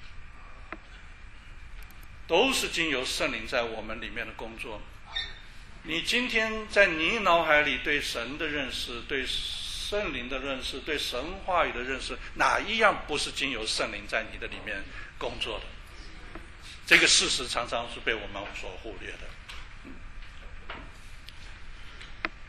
都是经由圣灵在我们里面的工作。你今天在你脑海里对神的认识、对圣灵的认识、对神话语的认识，哪一样不是经由圣灵在你的里面工作的？这个事实常常是被我们所忽略的。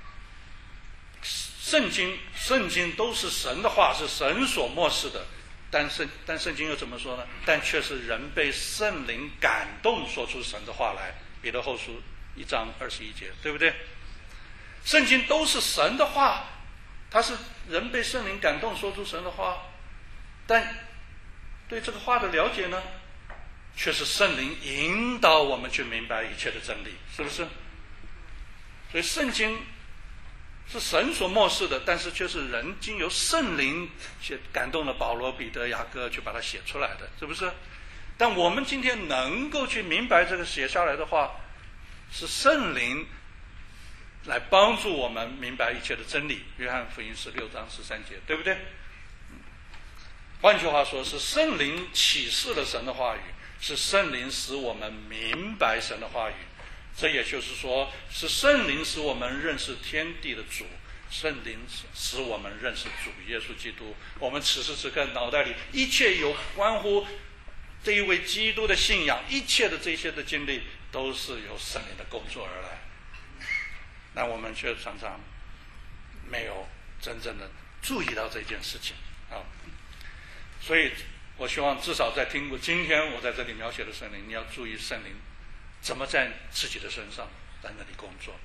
圣经，圣经都是神的话，是神所默示的， 但圣但圣经又怎么说呢？但却是人被圣灵感动说出神的话来。彼得后书一章二十一节，对不对？圣经都是神的话，它是人被圣灵感动说出神的话，但对这个话的了解呢，却是圣灵引导我们去明白一切的真理，是不是？所以圣经是神所默示的，但是却是人经由圣灵写感动了保罗、彼得、雅各去把它写出来的，是不是？但我们今天能够去明白这个写下来的话，是圣灵来帮助我们明白一切的真理。约翰福音十六章十三节，对不对？换句话说，是圣灵启示了神的话语，是圣灵使我们明白神的话语。这也就是说，是圣灵使我们认识天地的主，圣灵使我们认识主耶稣基督。我们此时此刻脑袋里一切有关乎这一位基督的信仰，一切的这些的经历，都是由圣灵的工作而来。那我们却常常没有真正的注意到这件事情啊。所以我希望至少在听过今天我在这里描写的圣灵，你要注意圣灵怎么在自己的身上在那里工作。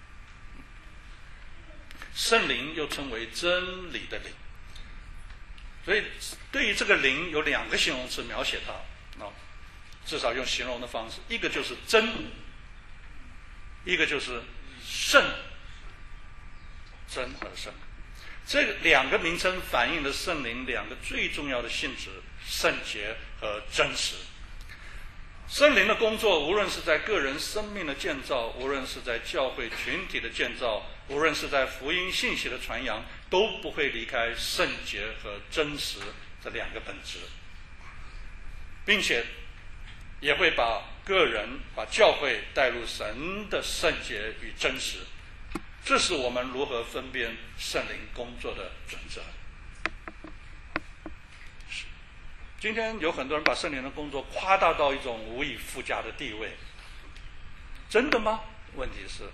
圣灵又称为真理的灵，所以对于这个灵有两个形容词描写它啊，至少用形容的方式，一个就是真，一个就是圣，真和圣。这两个名称反映了圣灵两个最重要的性质：圣洁和真实。圣灵的工作，无论是在个人生命的建造，无论是在教会群体的建造，无论是在福音信息的传扬，都不会离开圣洁和真实这两个本质，并且也会把个人、把教会带入神的圣洁与真实。这是我们如何分辨圣灵工作的准则。今天有很多人把圣灵的工作夸大到一种无以复加的地位，真的吗？问题是，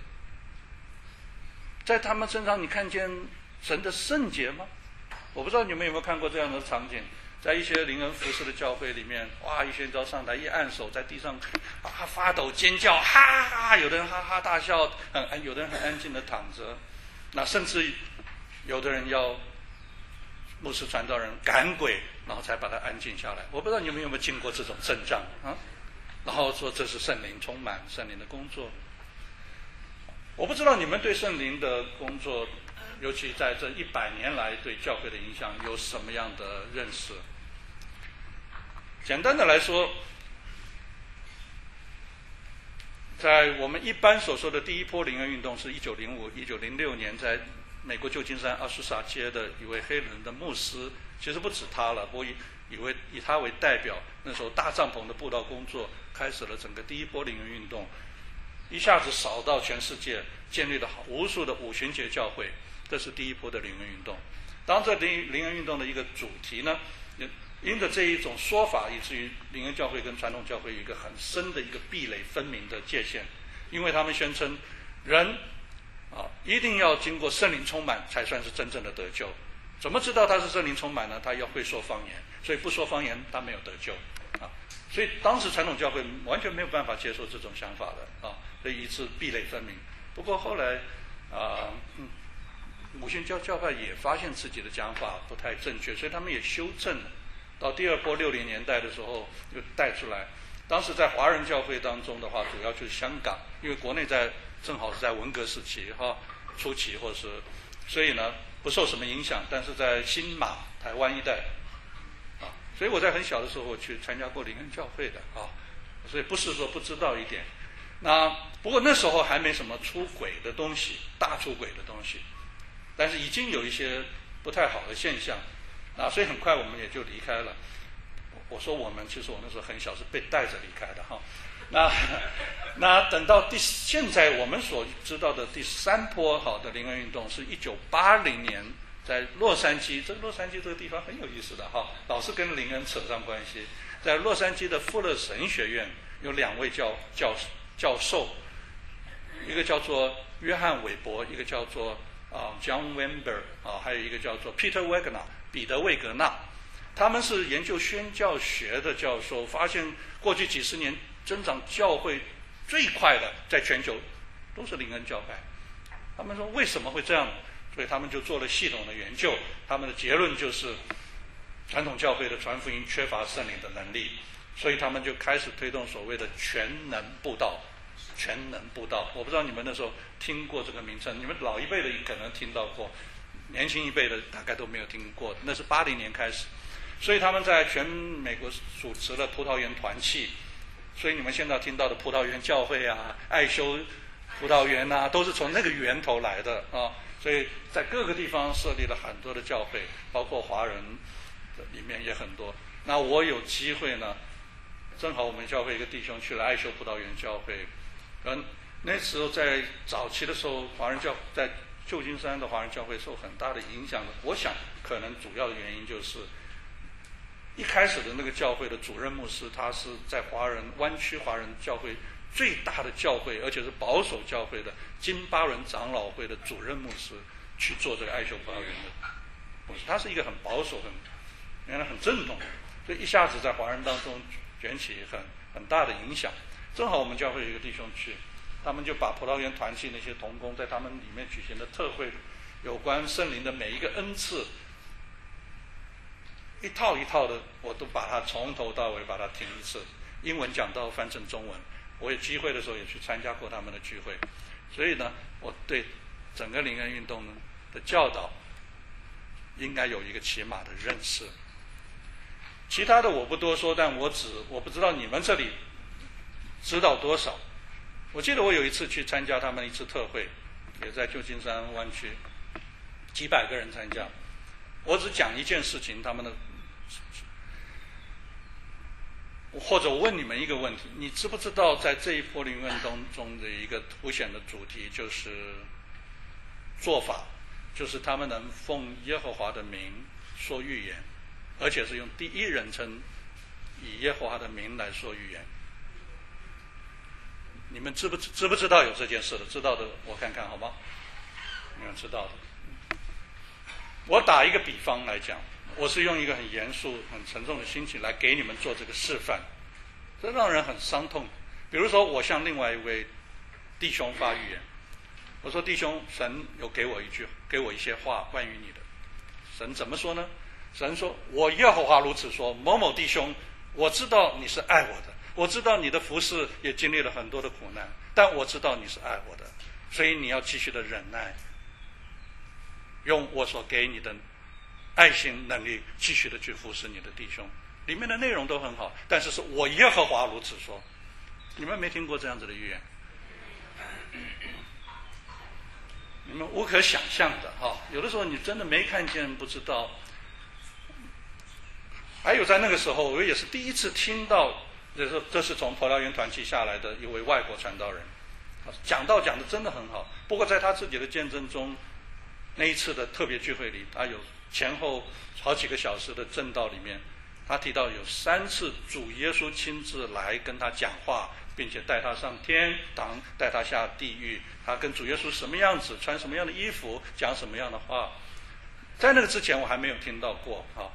在他们身上你看见神的圣洁吗？我不知道你们有没有看过这样的场景，在一些灵恩服侍的教会里面，哇，一宣教上台一按手，在地上啊发抖尖叫，哈哈，有的人哈哈大笑，很有的人很安静的躺着，那甚至有的人要牧师传道人赶鬼，然后才把他安静下来。我不知道你们有没有经过这种阵仗啊？然后说这是圣灵充满，圣灵的工作。我不知道你们对圣灵的工作，尤其在这一百年来对教会的影响有什么样的认识？简单的来说，在我们一般所说的第一波灵恩运动是一九零五、一九零六年在美国旧金山阿苏萨街的一位黑人的牧师，其实不止他了，不过以以为以他为代表，那时候大帐篷的布道工作开始了整个第一波灵恩运动，一下子扫到全世界，建立了无数的五旬节教会，这是第一波的灵恩运动。当这灵灵恩运动的一个主题呢，因着这一种说法，以至于灵恩教会跟传统教会有一个很深的一个壁垒分明的界限，因为他们宣称人啊，一定要经过圣灵充满才算是真正的得救。怎么知道他是圣灵充满呢？他要会说方言，所以不说方言他没有得救啊。所以当时传统教会完全没有办法接受这种想法的啊，所以以致壁垒分明。不过后来啊，嗯，五旬教教派也发现自己的讲法不太正确，所以他们也修正了。到第二波六零年代的时候就带出来。当时在华人教会当中的话，主要就是香港，因为国内在正好是在文革时期哈初期，或是所以呢不受什么影响。但是在新马台湾一带啊，所以我在很小的时候去参加过灵恩教会的啊，所以不是说不知道一点。那不过那时候还没什么出轨的东西，大出轨的东西，但是已经有一些不太好的现象啊，所以很快我们也就离开了。我说我们，其实我那时候很小，是被带着离开的哈。那那等到第现在我们所知道的第三波好的灵恩运动，是一九八零年在洛杉矶。这洛杉矶这个地方很有意思的哈，老是跟灵恩扯上关系。在洛杉矶的富勒神学院有两位教教教授，一个叫做约翰韦伯，一个叫做啊、uh, John Wimber 啊，还有一个叫做 Peter Wagner 彼得魏格纳。 他们是研究宣教学的教授，发现过去几十年增长教会最快的在全球都是灵恩教派。他们说为什么会这样？所以他们就做了系统的研究，他们的结论就是传统教会的传福音缺乏圣灵的能力，所以他们就开始推动所谓的全能布道。全能布道，我不知道你们那时候听过这个名称，你们老一辈的可能听到过，年轻一辈的大概都没有听过。那是八零年开始，所以他们在全美国主持了葡萄园团契，所以你们现在听到的葡萄园教会啊、爱修葡萄园啊，都是从那个源头来的啊。所以在各个地方设立了很多的教会，包括华人里面也很多。那我有机会呢，正好我们教会一个弟兄去了爱修葡萄园教会。嗯，那时候在早期的时候，华人教在旧金山的华人教会受很大的影响的。我想可能主要的原因就是一开始的那个教会的主任牧师，他是在华人湾区华人教会最大的教会，而且是保守教会的金巴伦长老会的主任牧师去做这个爱修葡萄园的牧师。他是一个很保守、很原来很正统，所以一下子在华人当中卷起很很大的影响。正好我们教会有一个弟兄去，他们就把葡萄园团契那些同工在他们里面举行的特会，有关圣灵的每一个恩赐，一套一套的，我都把它从头到尾把它听一次，英文讲到翻成中文。我有机会的时候也去参加过他们的聚会，所以呢，我对整个灵恩运动的教导应该有一个起码的认识。其他的我不多说，但我只我不知道你们这里知道多少。我记得我有一次去参加他们一次特会，也在旧金山湾区，几百个人参加。我只讲一件事情，他们的，或者我问你们一个问题：你知不知道在这一波灵运动中的一个凸显的主题就是做法，就是他们能奉耶和华的名说预言，而且是用第一人称以耶和华的名来说预言。你们知不知不知道有这件事的？知道的我看看好吗？你们知道的。我打一个比方来讲，我是用一个很严肃、很沉重的心情来给你们做这个示范，这让人很伤痛。比如说，我向另外一位弟兄发预言，我说：“弟兄，神有给我一句，给我一些话关于你的。神怎么说呢？神说：我耶和华如此说，某某弟兄，我知道你是爱我的。”我知道你的服事也经历了很多的苦难，但我知道你是爱我的，所以你要继续的忍耐，用我所给你的爱心能力继续的去服侍你的弟兄。里面的内容都很好，但是是我耶和华如此说。你们没听过这样子的预言？你们无可想象的哈、哦，有的时候你真的没看见，不知道。还有在那个时候，我也是第一次听到。这是这是从葡萄园团契下来的一位外国传道人，讲道讲的真的很好。不过在他自己的见证中，那一次的特别聚会里，他有前后好几个小时的证道里面，他提到有三次主耶稣亲自来跟他讲话，并且带他上天堂，带他下地狱。他跟主耶稣什么样子，穿什么样的衣服，讲什么样的话。在那个之前我还没有听到过啊。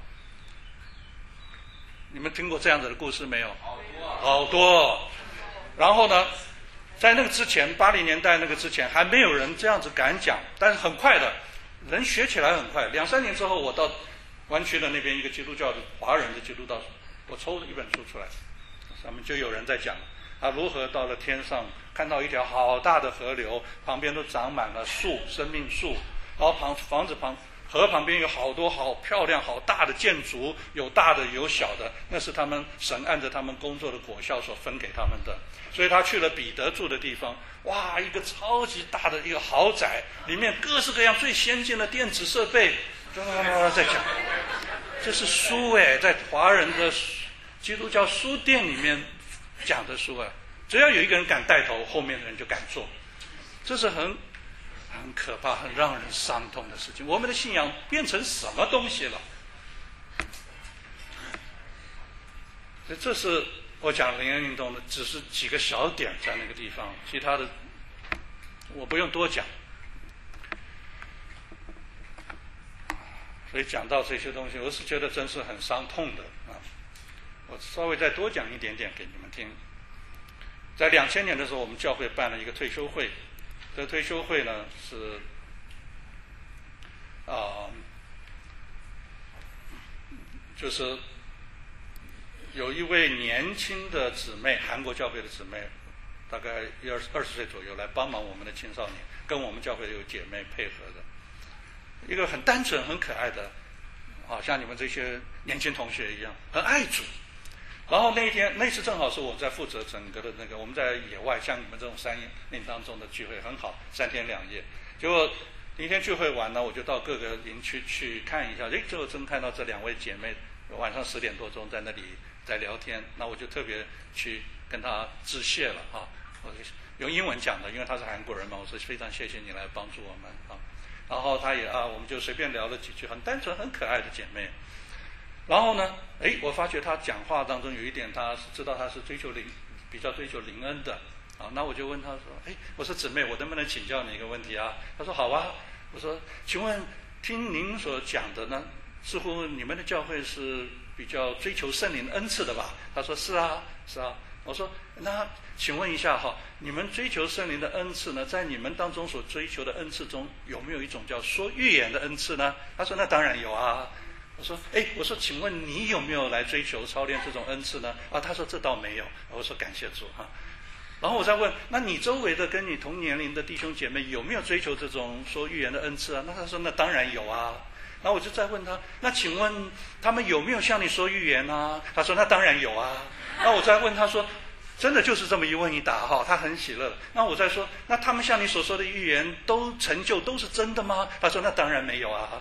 你们听过这样子的故事没有？ 好多、啊， 好多。然后呢，在那个之前，八零年代那个之前，还没有人这样子敢讲。但是很快的，人学起来很快。两三年之后，我到湾区的那边一个基督教的华人的基督教，我抽了一本书出来，上面就有人在讲他如何到了天上，看到一条好大的河流，旁边都长满了树，生命树，然后旁房子旁。河旁边有好多好漂亮好大的建筑，有大的有小的，那是他们神按着他们工作的果效所分给他们的。所以他去了彼得住的地方，哇，一个超级大的一个豪宅，里面各式各样最先进的电子设备，在讲，这是书哎，在华人的基督教书店里面讲的书啊，只要有一个人敢带头，后面的人就敢做，这是很。很可怕、很让人伤痛的事情。我们的信仰变成什么东西了？所以这是我讲灵恩运动的，只是几个小点在那个地方，其他的我不用多讲。 所以讲到这些东西，我是觉得真是很伤痛的啊。我稍微再多讲一点点给你们听。在两千年的时候，我们教会办了一个退休会，这退休会呢是啊、呃，就是有一位年轻的姊妹，韩国教会的姊妹，大概一二二十岁左右，来帮忙我们的青少年，跟我们教会有姐妹配合的，一个很单纯、很可爱的，好像你们这些年轻同学一样，很爱主。然后那一天，那次正好是我在负责整个的那个，我们在野外，像你们这种山林当中的聚会很好，三天两夜。结果那天聚会完呢，我就到各个营区去看一下，哎，就真看到这两位姐妹晚上十点多钟在那里在聊天，那我就特别去跟她致谢了啊，我就用英文讲的，因为她是韩国人嘛，我说非常谢谢你来帮助我们啊。然后她也啊，我们就随便聊了几句，很单纯、很可爱的姐妹。然后呢，哎，我发觉他讲话当中有一点，他知道他是追求灵，比较追求灵恩的，啊，那我就问他说，哎，我说姊妹，我能不能请教你一个问题啊？他说好啊。我说，请问听您所讲的呢，似乎你们的教会是比较追求圣灵恩赐的吧？他说是啊，是啊。我说那请问一下哈，你们追求圣灵的恩赐呢，在你们当中所追求的恩赐中，有没有一种叫说预言的恩赐呢？他说那当然有啊。我说，哎，我说，请问你有没有来追求操练这种恩赐呢？啊，他说这倒没有。我说感谢主哈。然后我再问，那你周围的跟你同年龄的弟兄姐妹有没有追求这种说预言的恩赐啊？那他说那当然有啊。然后我就再问他，那请问他们有没有向你说预言啊？他说那当然有啊。那我再问他说，真的就是这么一问一答哈，他很喜乐。那我再说，那他们像你所说的预言都成就都是真的吗？他说那当然没有啊。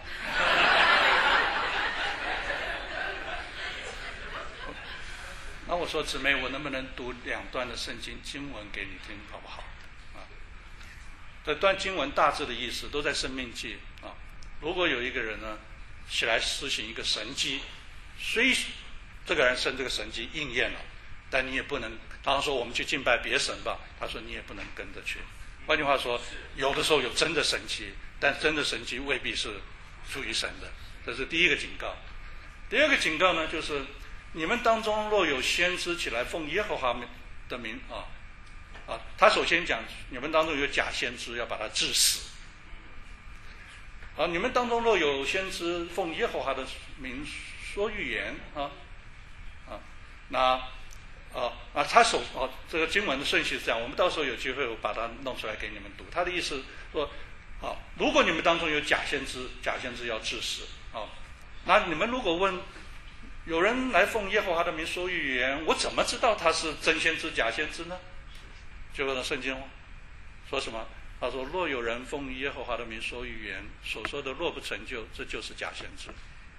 那我说姊妹，我能不能读两段的圣经经文给你听，好不好？啊，这段经文大致的意思都在申命记啊。如果有一个人呢起来施行一个神迹，虽这个人生这个神迹应验了，但你也不能，当然说我们去敬拜别神吧，他说你也不能跟着去。换句话说，有的时候有真的神迹，但真的神迹未必是属于神的，这是第一个警告。第二个警告呢，就是你们当中若有先知起来奉耶和华的名啊啊，他首先讲你们当中有假先知，要把他治死。啊，你们当中若有先知奉耶和华的名说预言啊啊，那啊啊，他首啊这个经文的顺序是这样，我们到时候有机会我把它弄出来给你们读。他的意思说啊，如果你们当中有假先知，假先知要治死啊。那你们如果问，有人来奉耶和华的名说预言，我怎么知道他是真先知假先知呢？结果呢，圣经说什么？他说：若有人奉耶和华的名说预言，所说的若不成就，这就是假先知。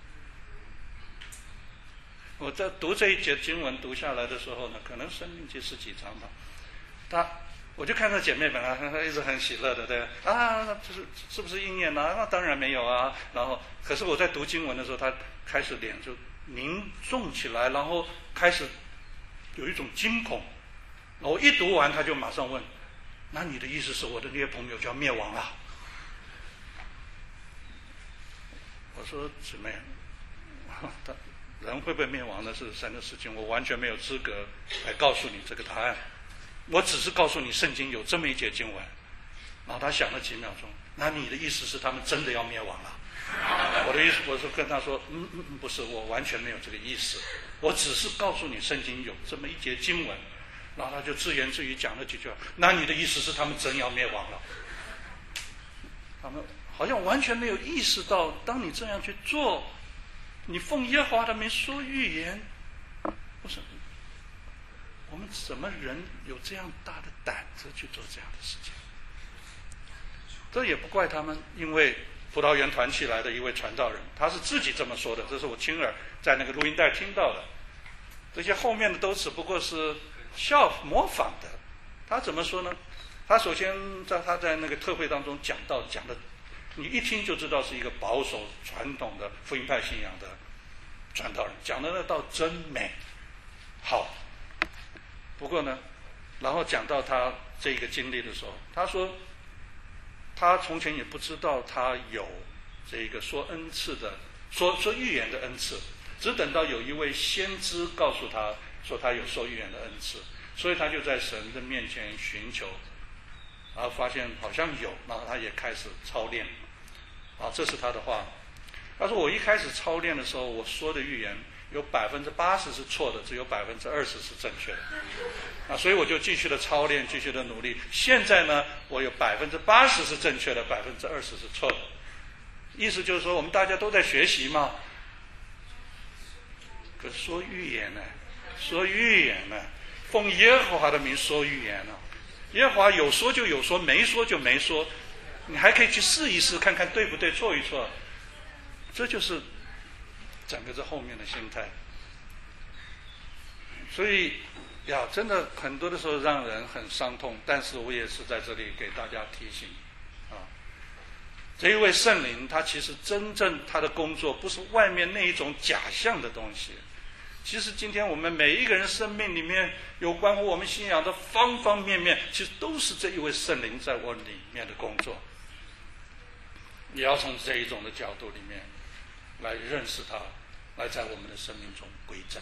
我在读这一节经文读下来的时候呢，可能生命记十几章吧，他我就看到姐妹们啊，她一直很喜乐的，对啊，这是是不是应验啊？那当然没有啊。然后，可是我在读经文的时候，她开始脸就凝重起来，然后开始有一种惊恐。我一读完，她就马上问：那你的意思是我的那些朋友就要灭亡了？我说姊妹，人会不会灭亡呢？是神的事情，我完全没有资格来告诉你这个答案。我只是告诉你圣经有这么一节经文。然后他想了几秒钟，那你的意思是他们真的要灭亡了？我的意思，我是跟他说，嗯嗯嗯，不是，我完全没有这个意思，我只是告诉你圣经有这么一节经文。然后他就自言自语讲了几句话，那你的意思是他们真要灭亡了？他们好像完全没有意识到，当你这样去做，你奉耶和华的名说预言，我说我们怎么人有这样大的胆子去做这样的事情？这也不怪他们，因为葡萄园团契来的一位传道人，他是自己这么说的，这是我亲耳在那个录音带听到的。这些后面的都只不过是效模仿的。他怎么说呢？他首先在他在那个特会当中讲到讲的，你一听就知道是一个保守传统的福音派信仰的传道人，讲的那道真美好。不过呢，然后讲到他这个经历的时候，他说他从前也不知道他有这个说恩赐的说说预言的恩赐，只等到有一位先知告诉他说他有说预言的恩赐，所以他就在神的面前寻求，然后发现好像有，然后他也开始操练。啊，这是他的话。他说我一开始操练的时候，我说的预言有百分之八十是错的，只有百分之二十是正确的。啊，所以我就继续的操练，继续的努力。现在呢，我有百分之八十是正确的，百分之二十是错的。意思就是说，我们大家都在学习嘛。可是说预言呢，说预言呢，奉耶和华的名说预言呢，耶和华有说就有说，没说就没说。你还可以去试一试，看看对不对，错一错。这就是整个这后面的心态。所以呀，真的很多的时候让人很伤痛，但是我也是在这里给大家提醒啊，这一位圣灵他其实真正他的工作不是外面那一种假象的东西，其实今天我们每一个人生命里面有关乎我们信仰的方方面面，其实都是这一位圣灵在我里面的工作。也要从这一种的角度里面来认识他，来在我们的生命中归正。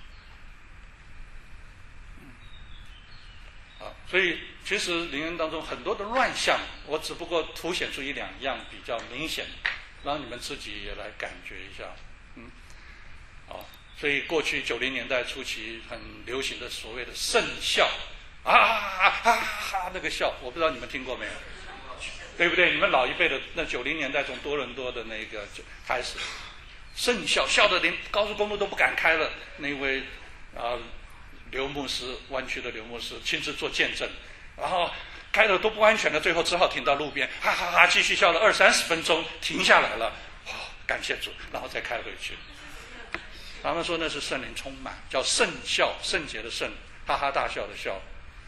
嗯，好，所以其实灵恩当中很多的乱象，我只不过凸显出一两样比较明显，让你们自己也来感觉一下。嗯，好，所以过去九零年代初期很流行的所谓的圣笑，啊啊啊啊那个笑，我不知道你们听过没有？对不对？你们老一辈的那九零年代从多伦多的那个就开始，圣笑笑的连高速公路都不敢开了。那位啊、呃、刘牧师，湾区的刘牧师亲自做见证，然后开的都不安全了，最后只好停到路边，哈哈哈，继续笑了二三十分钟，停下来了，哦，感谢主，然后再开回去。他们说那是圣灵充满，叫圣笑，圣洁的圣，哈哈大笑的笑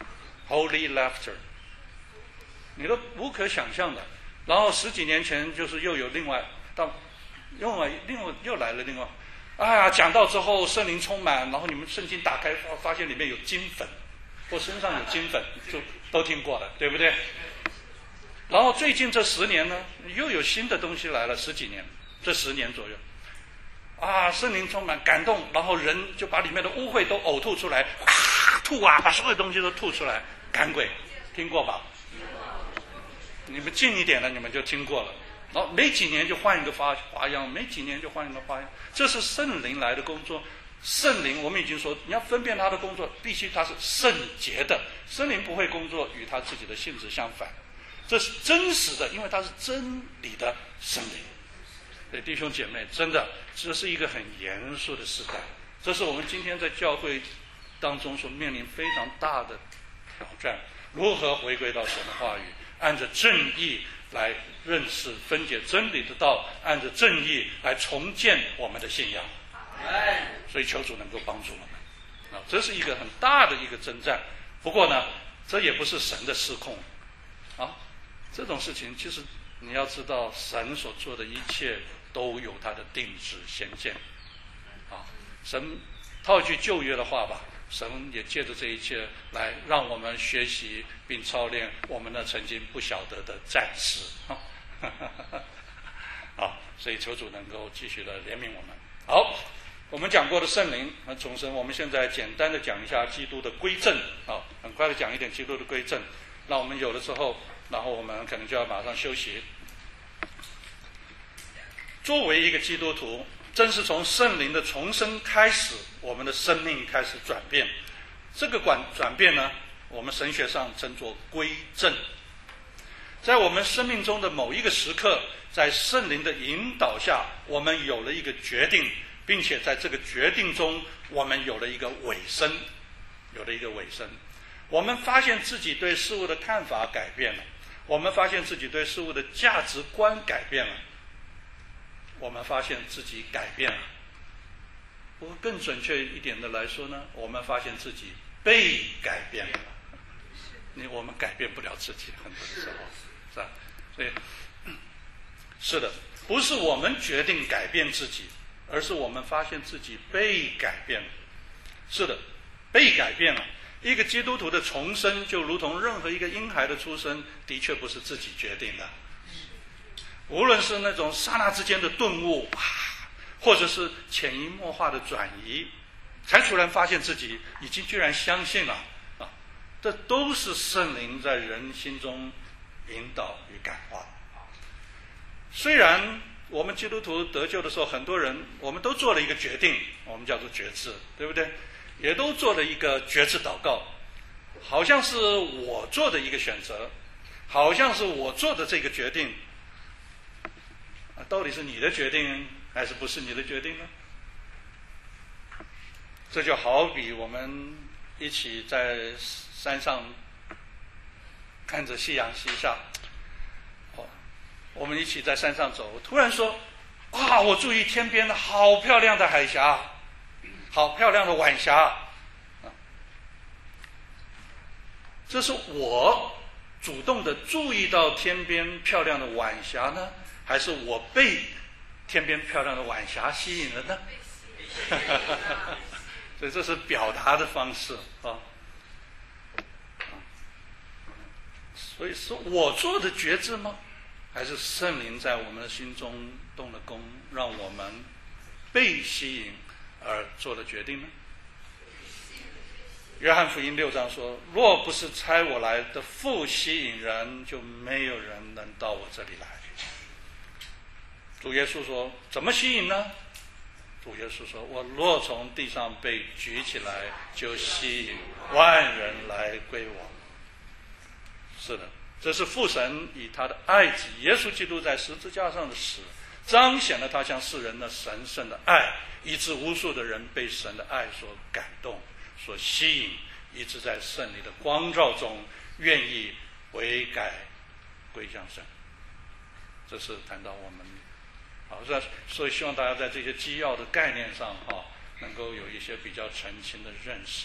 ，Holy Laughter。你都无可想象的。然后十几年前就是又有另外到另外另外又来了另外，哎呀，讲到之后圣灵充满，然后你们圣经打开发现里面有金粉，或身上有金粉，就都听过了，对不对？然后最近这十年呢，又有新的东西来了，十几年，这十年左右，啊，圣灵充满感动，然后人就把里面的污秽都呕吐出来，啊，吐啊，把所有东西都吐出来，赶鬼，听过吧？你们近一点的，你们就听过了。然后没几年就换一个花花样，没几年就换一个花样。这是圣灵来的工作。圣灵，我们已经说，你要分辨他的工作，必须他是圣洁的。圣灵不会工作与他自己的性质相反，这是真实的，因为他是真理的圣灵。对弟兄姐妹，真的，这是一个很严肃的时代。这是我们今天在教会当中所面临非常大的挑战：如何回归到神的话语？按着正义来认识分解真理的道，按着正义来重建我们的信仰。所以求主能够帮助我们啊，这是一个很大的一个征战。不过呢，这也不是神的失控啊。这种事情其实你要知道，神所做的一切都有他的定旨先见啊。神套一句旧约的话吧，神也借着这一切来让我们学习并操练我们呢曾经不晓得的战士啊。好，所以求主能够继续的怜悯我们。好，我们讲过的圣灵和重生，我们现在简单的讲一下基督的归正啊，很快的讲一点基督的归正。那我们有了之后，然后我们可能就要马上休息。作为一个基督徒，正是从圣灵的重生开始，我们的生命开始转变。这个转转变呢，我们神学上称作归正。在我们生命中的某一个时刻，在圣灵的引导下，我们有了一个决定，并且在这个决定中，我们有了一个尾声，有了一个尾声。我们发现自己对事物的看法改变了，我们发现自己对事物的价值观改变了，我们发现自己改变了。不过更准确一点的来说呢，我们发现自己被改变了。你我们改变不了自己，很多时候是吧？所以是的，不是我们决定改变自己，而是我们发现自己被改变了。是的，被改变了。一个基督徒的重生，就如同任何一个婴孩的出生，的确不是自己决定的。无论是那种刹那之间的顿悟，啊， 或者是潜移默化的转移，才突然发现自己已经居然相信了啊！这都是圣灵在人心中引导与感化。虽然我们基督徒得救的时候，很多人我们都做了一个决定，我们叫做决志，对不对？也都做了一个决志祷告，好像是我做的一个选择，好像是我做的这个决定，啊，到底是你的决定还是不是你的决定呢？这就好比我们一起在山上看着夕阳西下，哦，我们一起在山上走，突然说啊，我注意天边的好漂亮的海峡，好漂亮的晚霞，啊，这是我主动的注意到天边漂亮的晚霞呢，还是我被天边漂亮的晚霞吸引了呢？所以这是表达的方式啊。所以是我做的决志吗？还是圣灵在我们的心中动了工，让我们被吸引而做了决定呢？约翰福音六章说，若不是差我来的父吸引人，就没有人能到我这里来。主耶稣说，怎么吸引呢？主耶稣说，我若从地上被举起来，就吸引万人来归我。是的，这是父神以他的爱子耶稣基督在十字架上的死，彰显了他向世人的神圣的爱，以致无数的人被神的爱所感动，所吸引，以致在圣灵的光照中愿意悔改归向神。这是谈到我们好，所以希望大家在这些基要的概念上哈，能够有一些比较澄清的认识。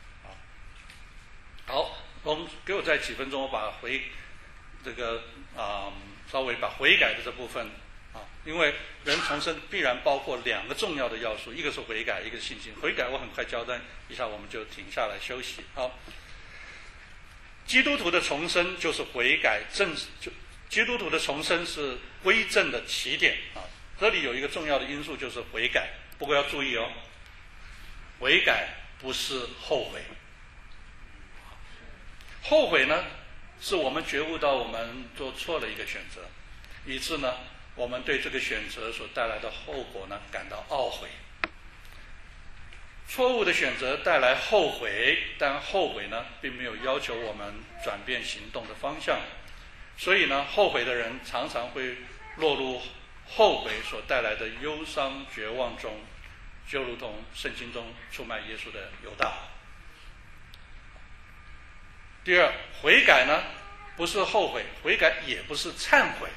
好，我给我再几分钟，我把回这个啊、嗯、稍微把悔改的这部分啊，因为人重生必然包括两个重要的要素，一个是悔改，一个是信心。悔改我很快交代一下，我们就停下来休息。好，基督徒的重生就是悔改正就。基督徒的重生是归正的起点啊，这里有一个重要的因素就是悔改，不过要注意哦，悔改不是后悔，后悔呢是我们觉悟到我们做错了一个选择，以致呢我们对这个选择所带来的后果呢感到懊悔。错误的选择带来后悔，但后悔呢并没有要求我们转变行动的方向。所以呢，后悔的人常常会落入后悔所带来的忧伤、绝望中，就如同圣经中出卖耶稣的犹大。第二，悔改呢，不是后悔，悔改也不是忏悔。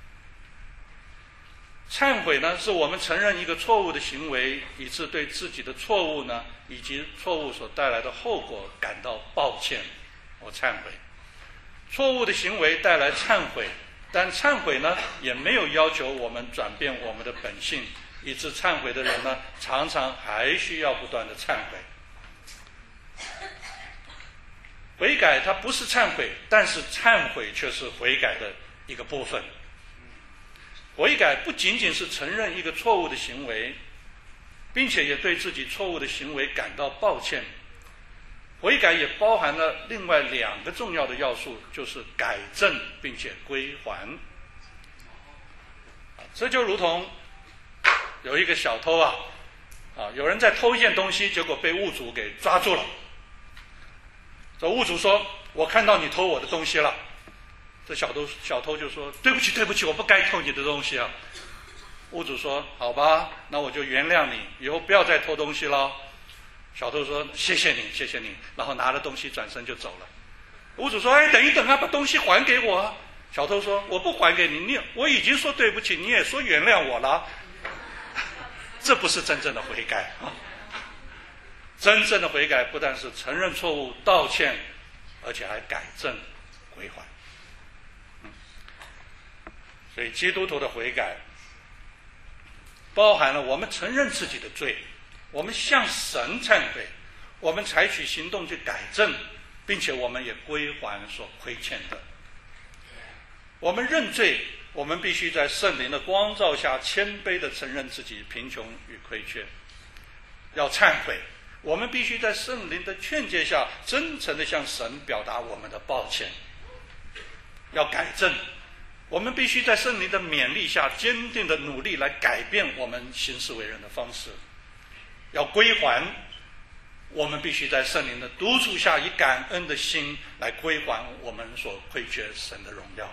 忏悔呢，是我们承认一个错误的行为，以致对自己的错误呢，以及错误所带来的后果感到抱歉，我忏悔。错误的行为带来忏悔，但忏悔呢，也没有要求我们转变我们的本性，以致忏悔的人呢，常常还需要不断的忏悔。悔改它不是忏悔，但是忏悔却是悔改的一个部分。悔改不仅仅是承认一个错误的行为，并且也对自己错误的行为感到抱歉。悔改也包含了另外两个重要的要素，就是改正并且归还。这就如同有一个小偷啊，啊，有人在偷一件东西，结果被物主给抓住了。这物主说：“我看到你偷我的东西了。”这小偷小偷就说：“对不起，对不起，我不该偷你的东西啊。”物主说：“好吧，那我就原谅你，以后不要再偷东西了。”小偷说：“谢谢你，谢谢你。”然后拿了东西转身就走了。屋主说：“哎，等一等啊，把东西还给我啊！”小偷说：“我不还给你，你我已经说对不起，你也说原谅我了。”这不是真正的悔改啊！真正的悔改不但是承认错误、道歉，而且还改正、归还。嗯，所以基督徒的悔改包含了我们承认自己的罪。我们向神忏悔，我们采取行动去改正，并且我们也归还所亏欠的。我们认罪， 我们必须在圣灵的光照下谦卑地承认自己贫穷与亏缺，要忏悔。我们必须在圣灵的劝诫下真诚地向神表达我们的抱歉，要改正。我们必须在圣灵的勉励下坚定地努力来改变我们行事为人的方式，要归还。我们必须在圣灵的督促下以感恩的心来归还我们所亏缺神的荣耀。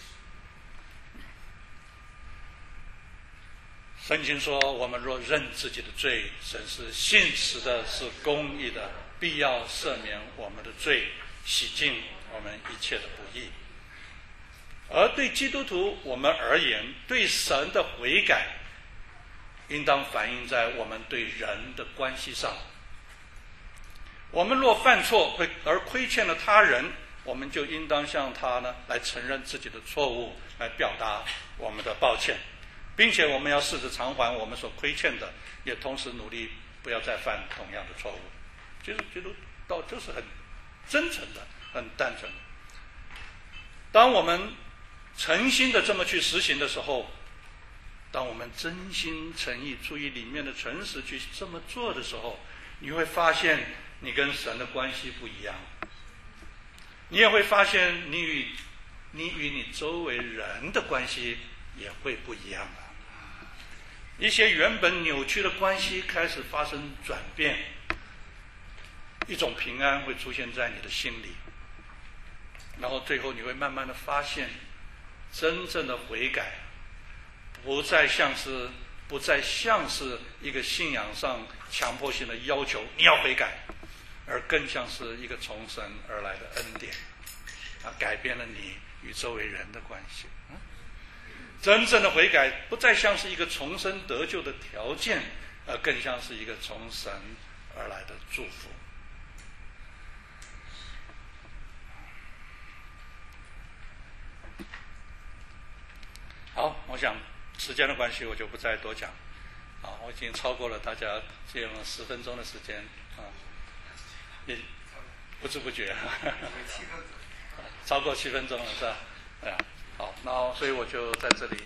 圣经说，我们若认自己的罪，神是信实的，是公义的，必要赦免我们的罪，洗净我们一切的不义。而对基督徒我们而言，对神的悔改应当反映在我们对人的关系上。我们若犯错而亏欠了他人，我们就应当向他呢来承认自己的错误，来表达我们的抱歉，并且我们要试着偿还我们所亏欠的，也同时努力不要再犯同样的错误。其实基督道就是很真诚的，很单纯的。当我们诚心的这么去实行的时候，当我们真心诚意出于里面的诚实去这么做的时候，你会发现你跟神的关系不一样，你也会发现你与你与你周围人的关系也会不一样了。一些原本扭曲的关系开始发生转变，一种平安会出现在你的心里，然后最后你会慢慢的发现，真正的悔改不再像是不再像是一个信仰上强迫性的要求你要悔改，而更像是一个从神而来的恩典，它改变了你与周围人的关系。嗯、真正的悔改不再像是一个重生得救的条件，而更像是一个从神而来的祝福。好，我想时间的关系，我就不再多讲。啊，我已经超过了大家借用了十分钟的时间啊，也不知不觉，超过七分钟了是吧？哎呀，好，那所以我就在这里。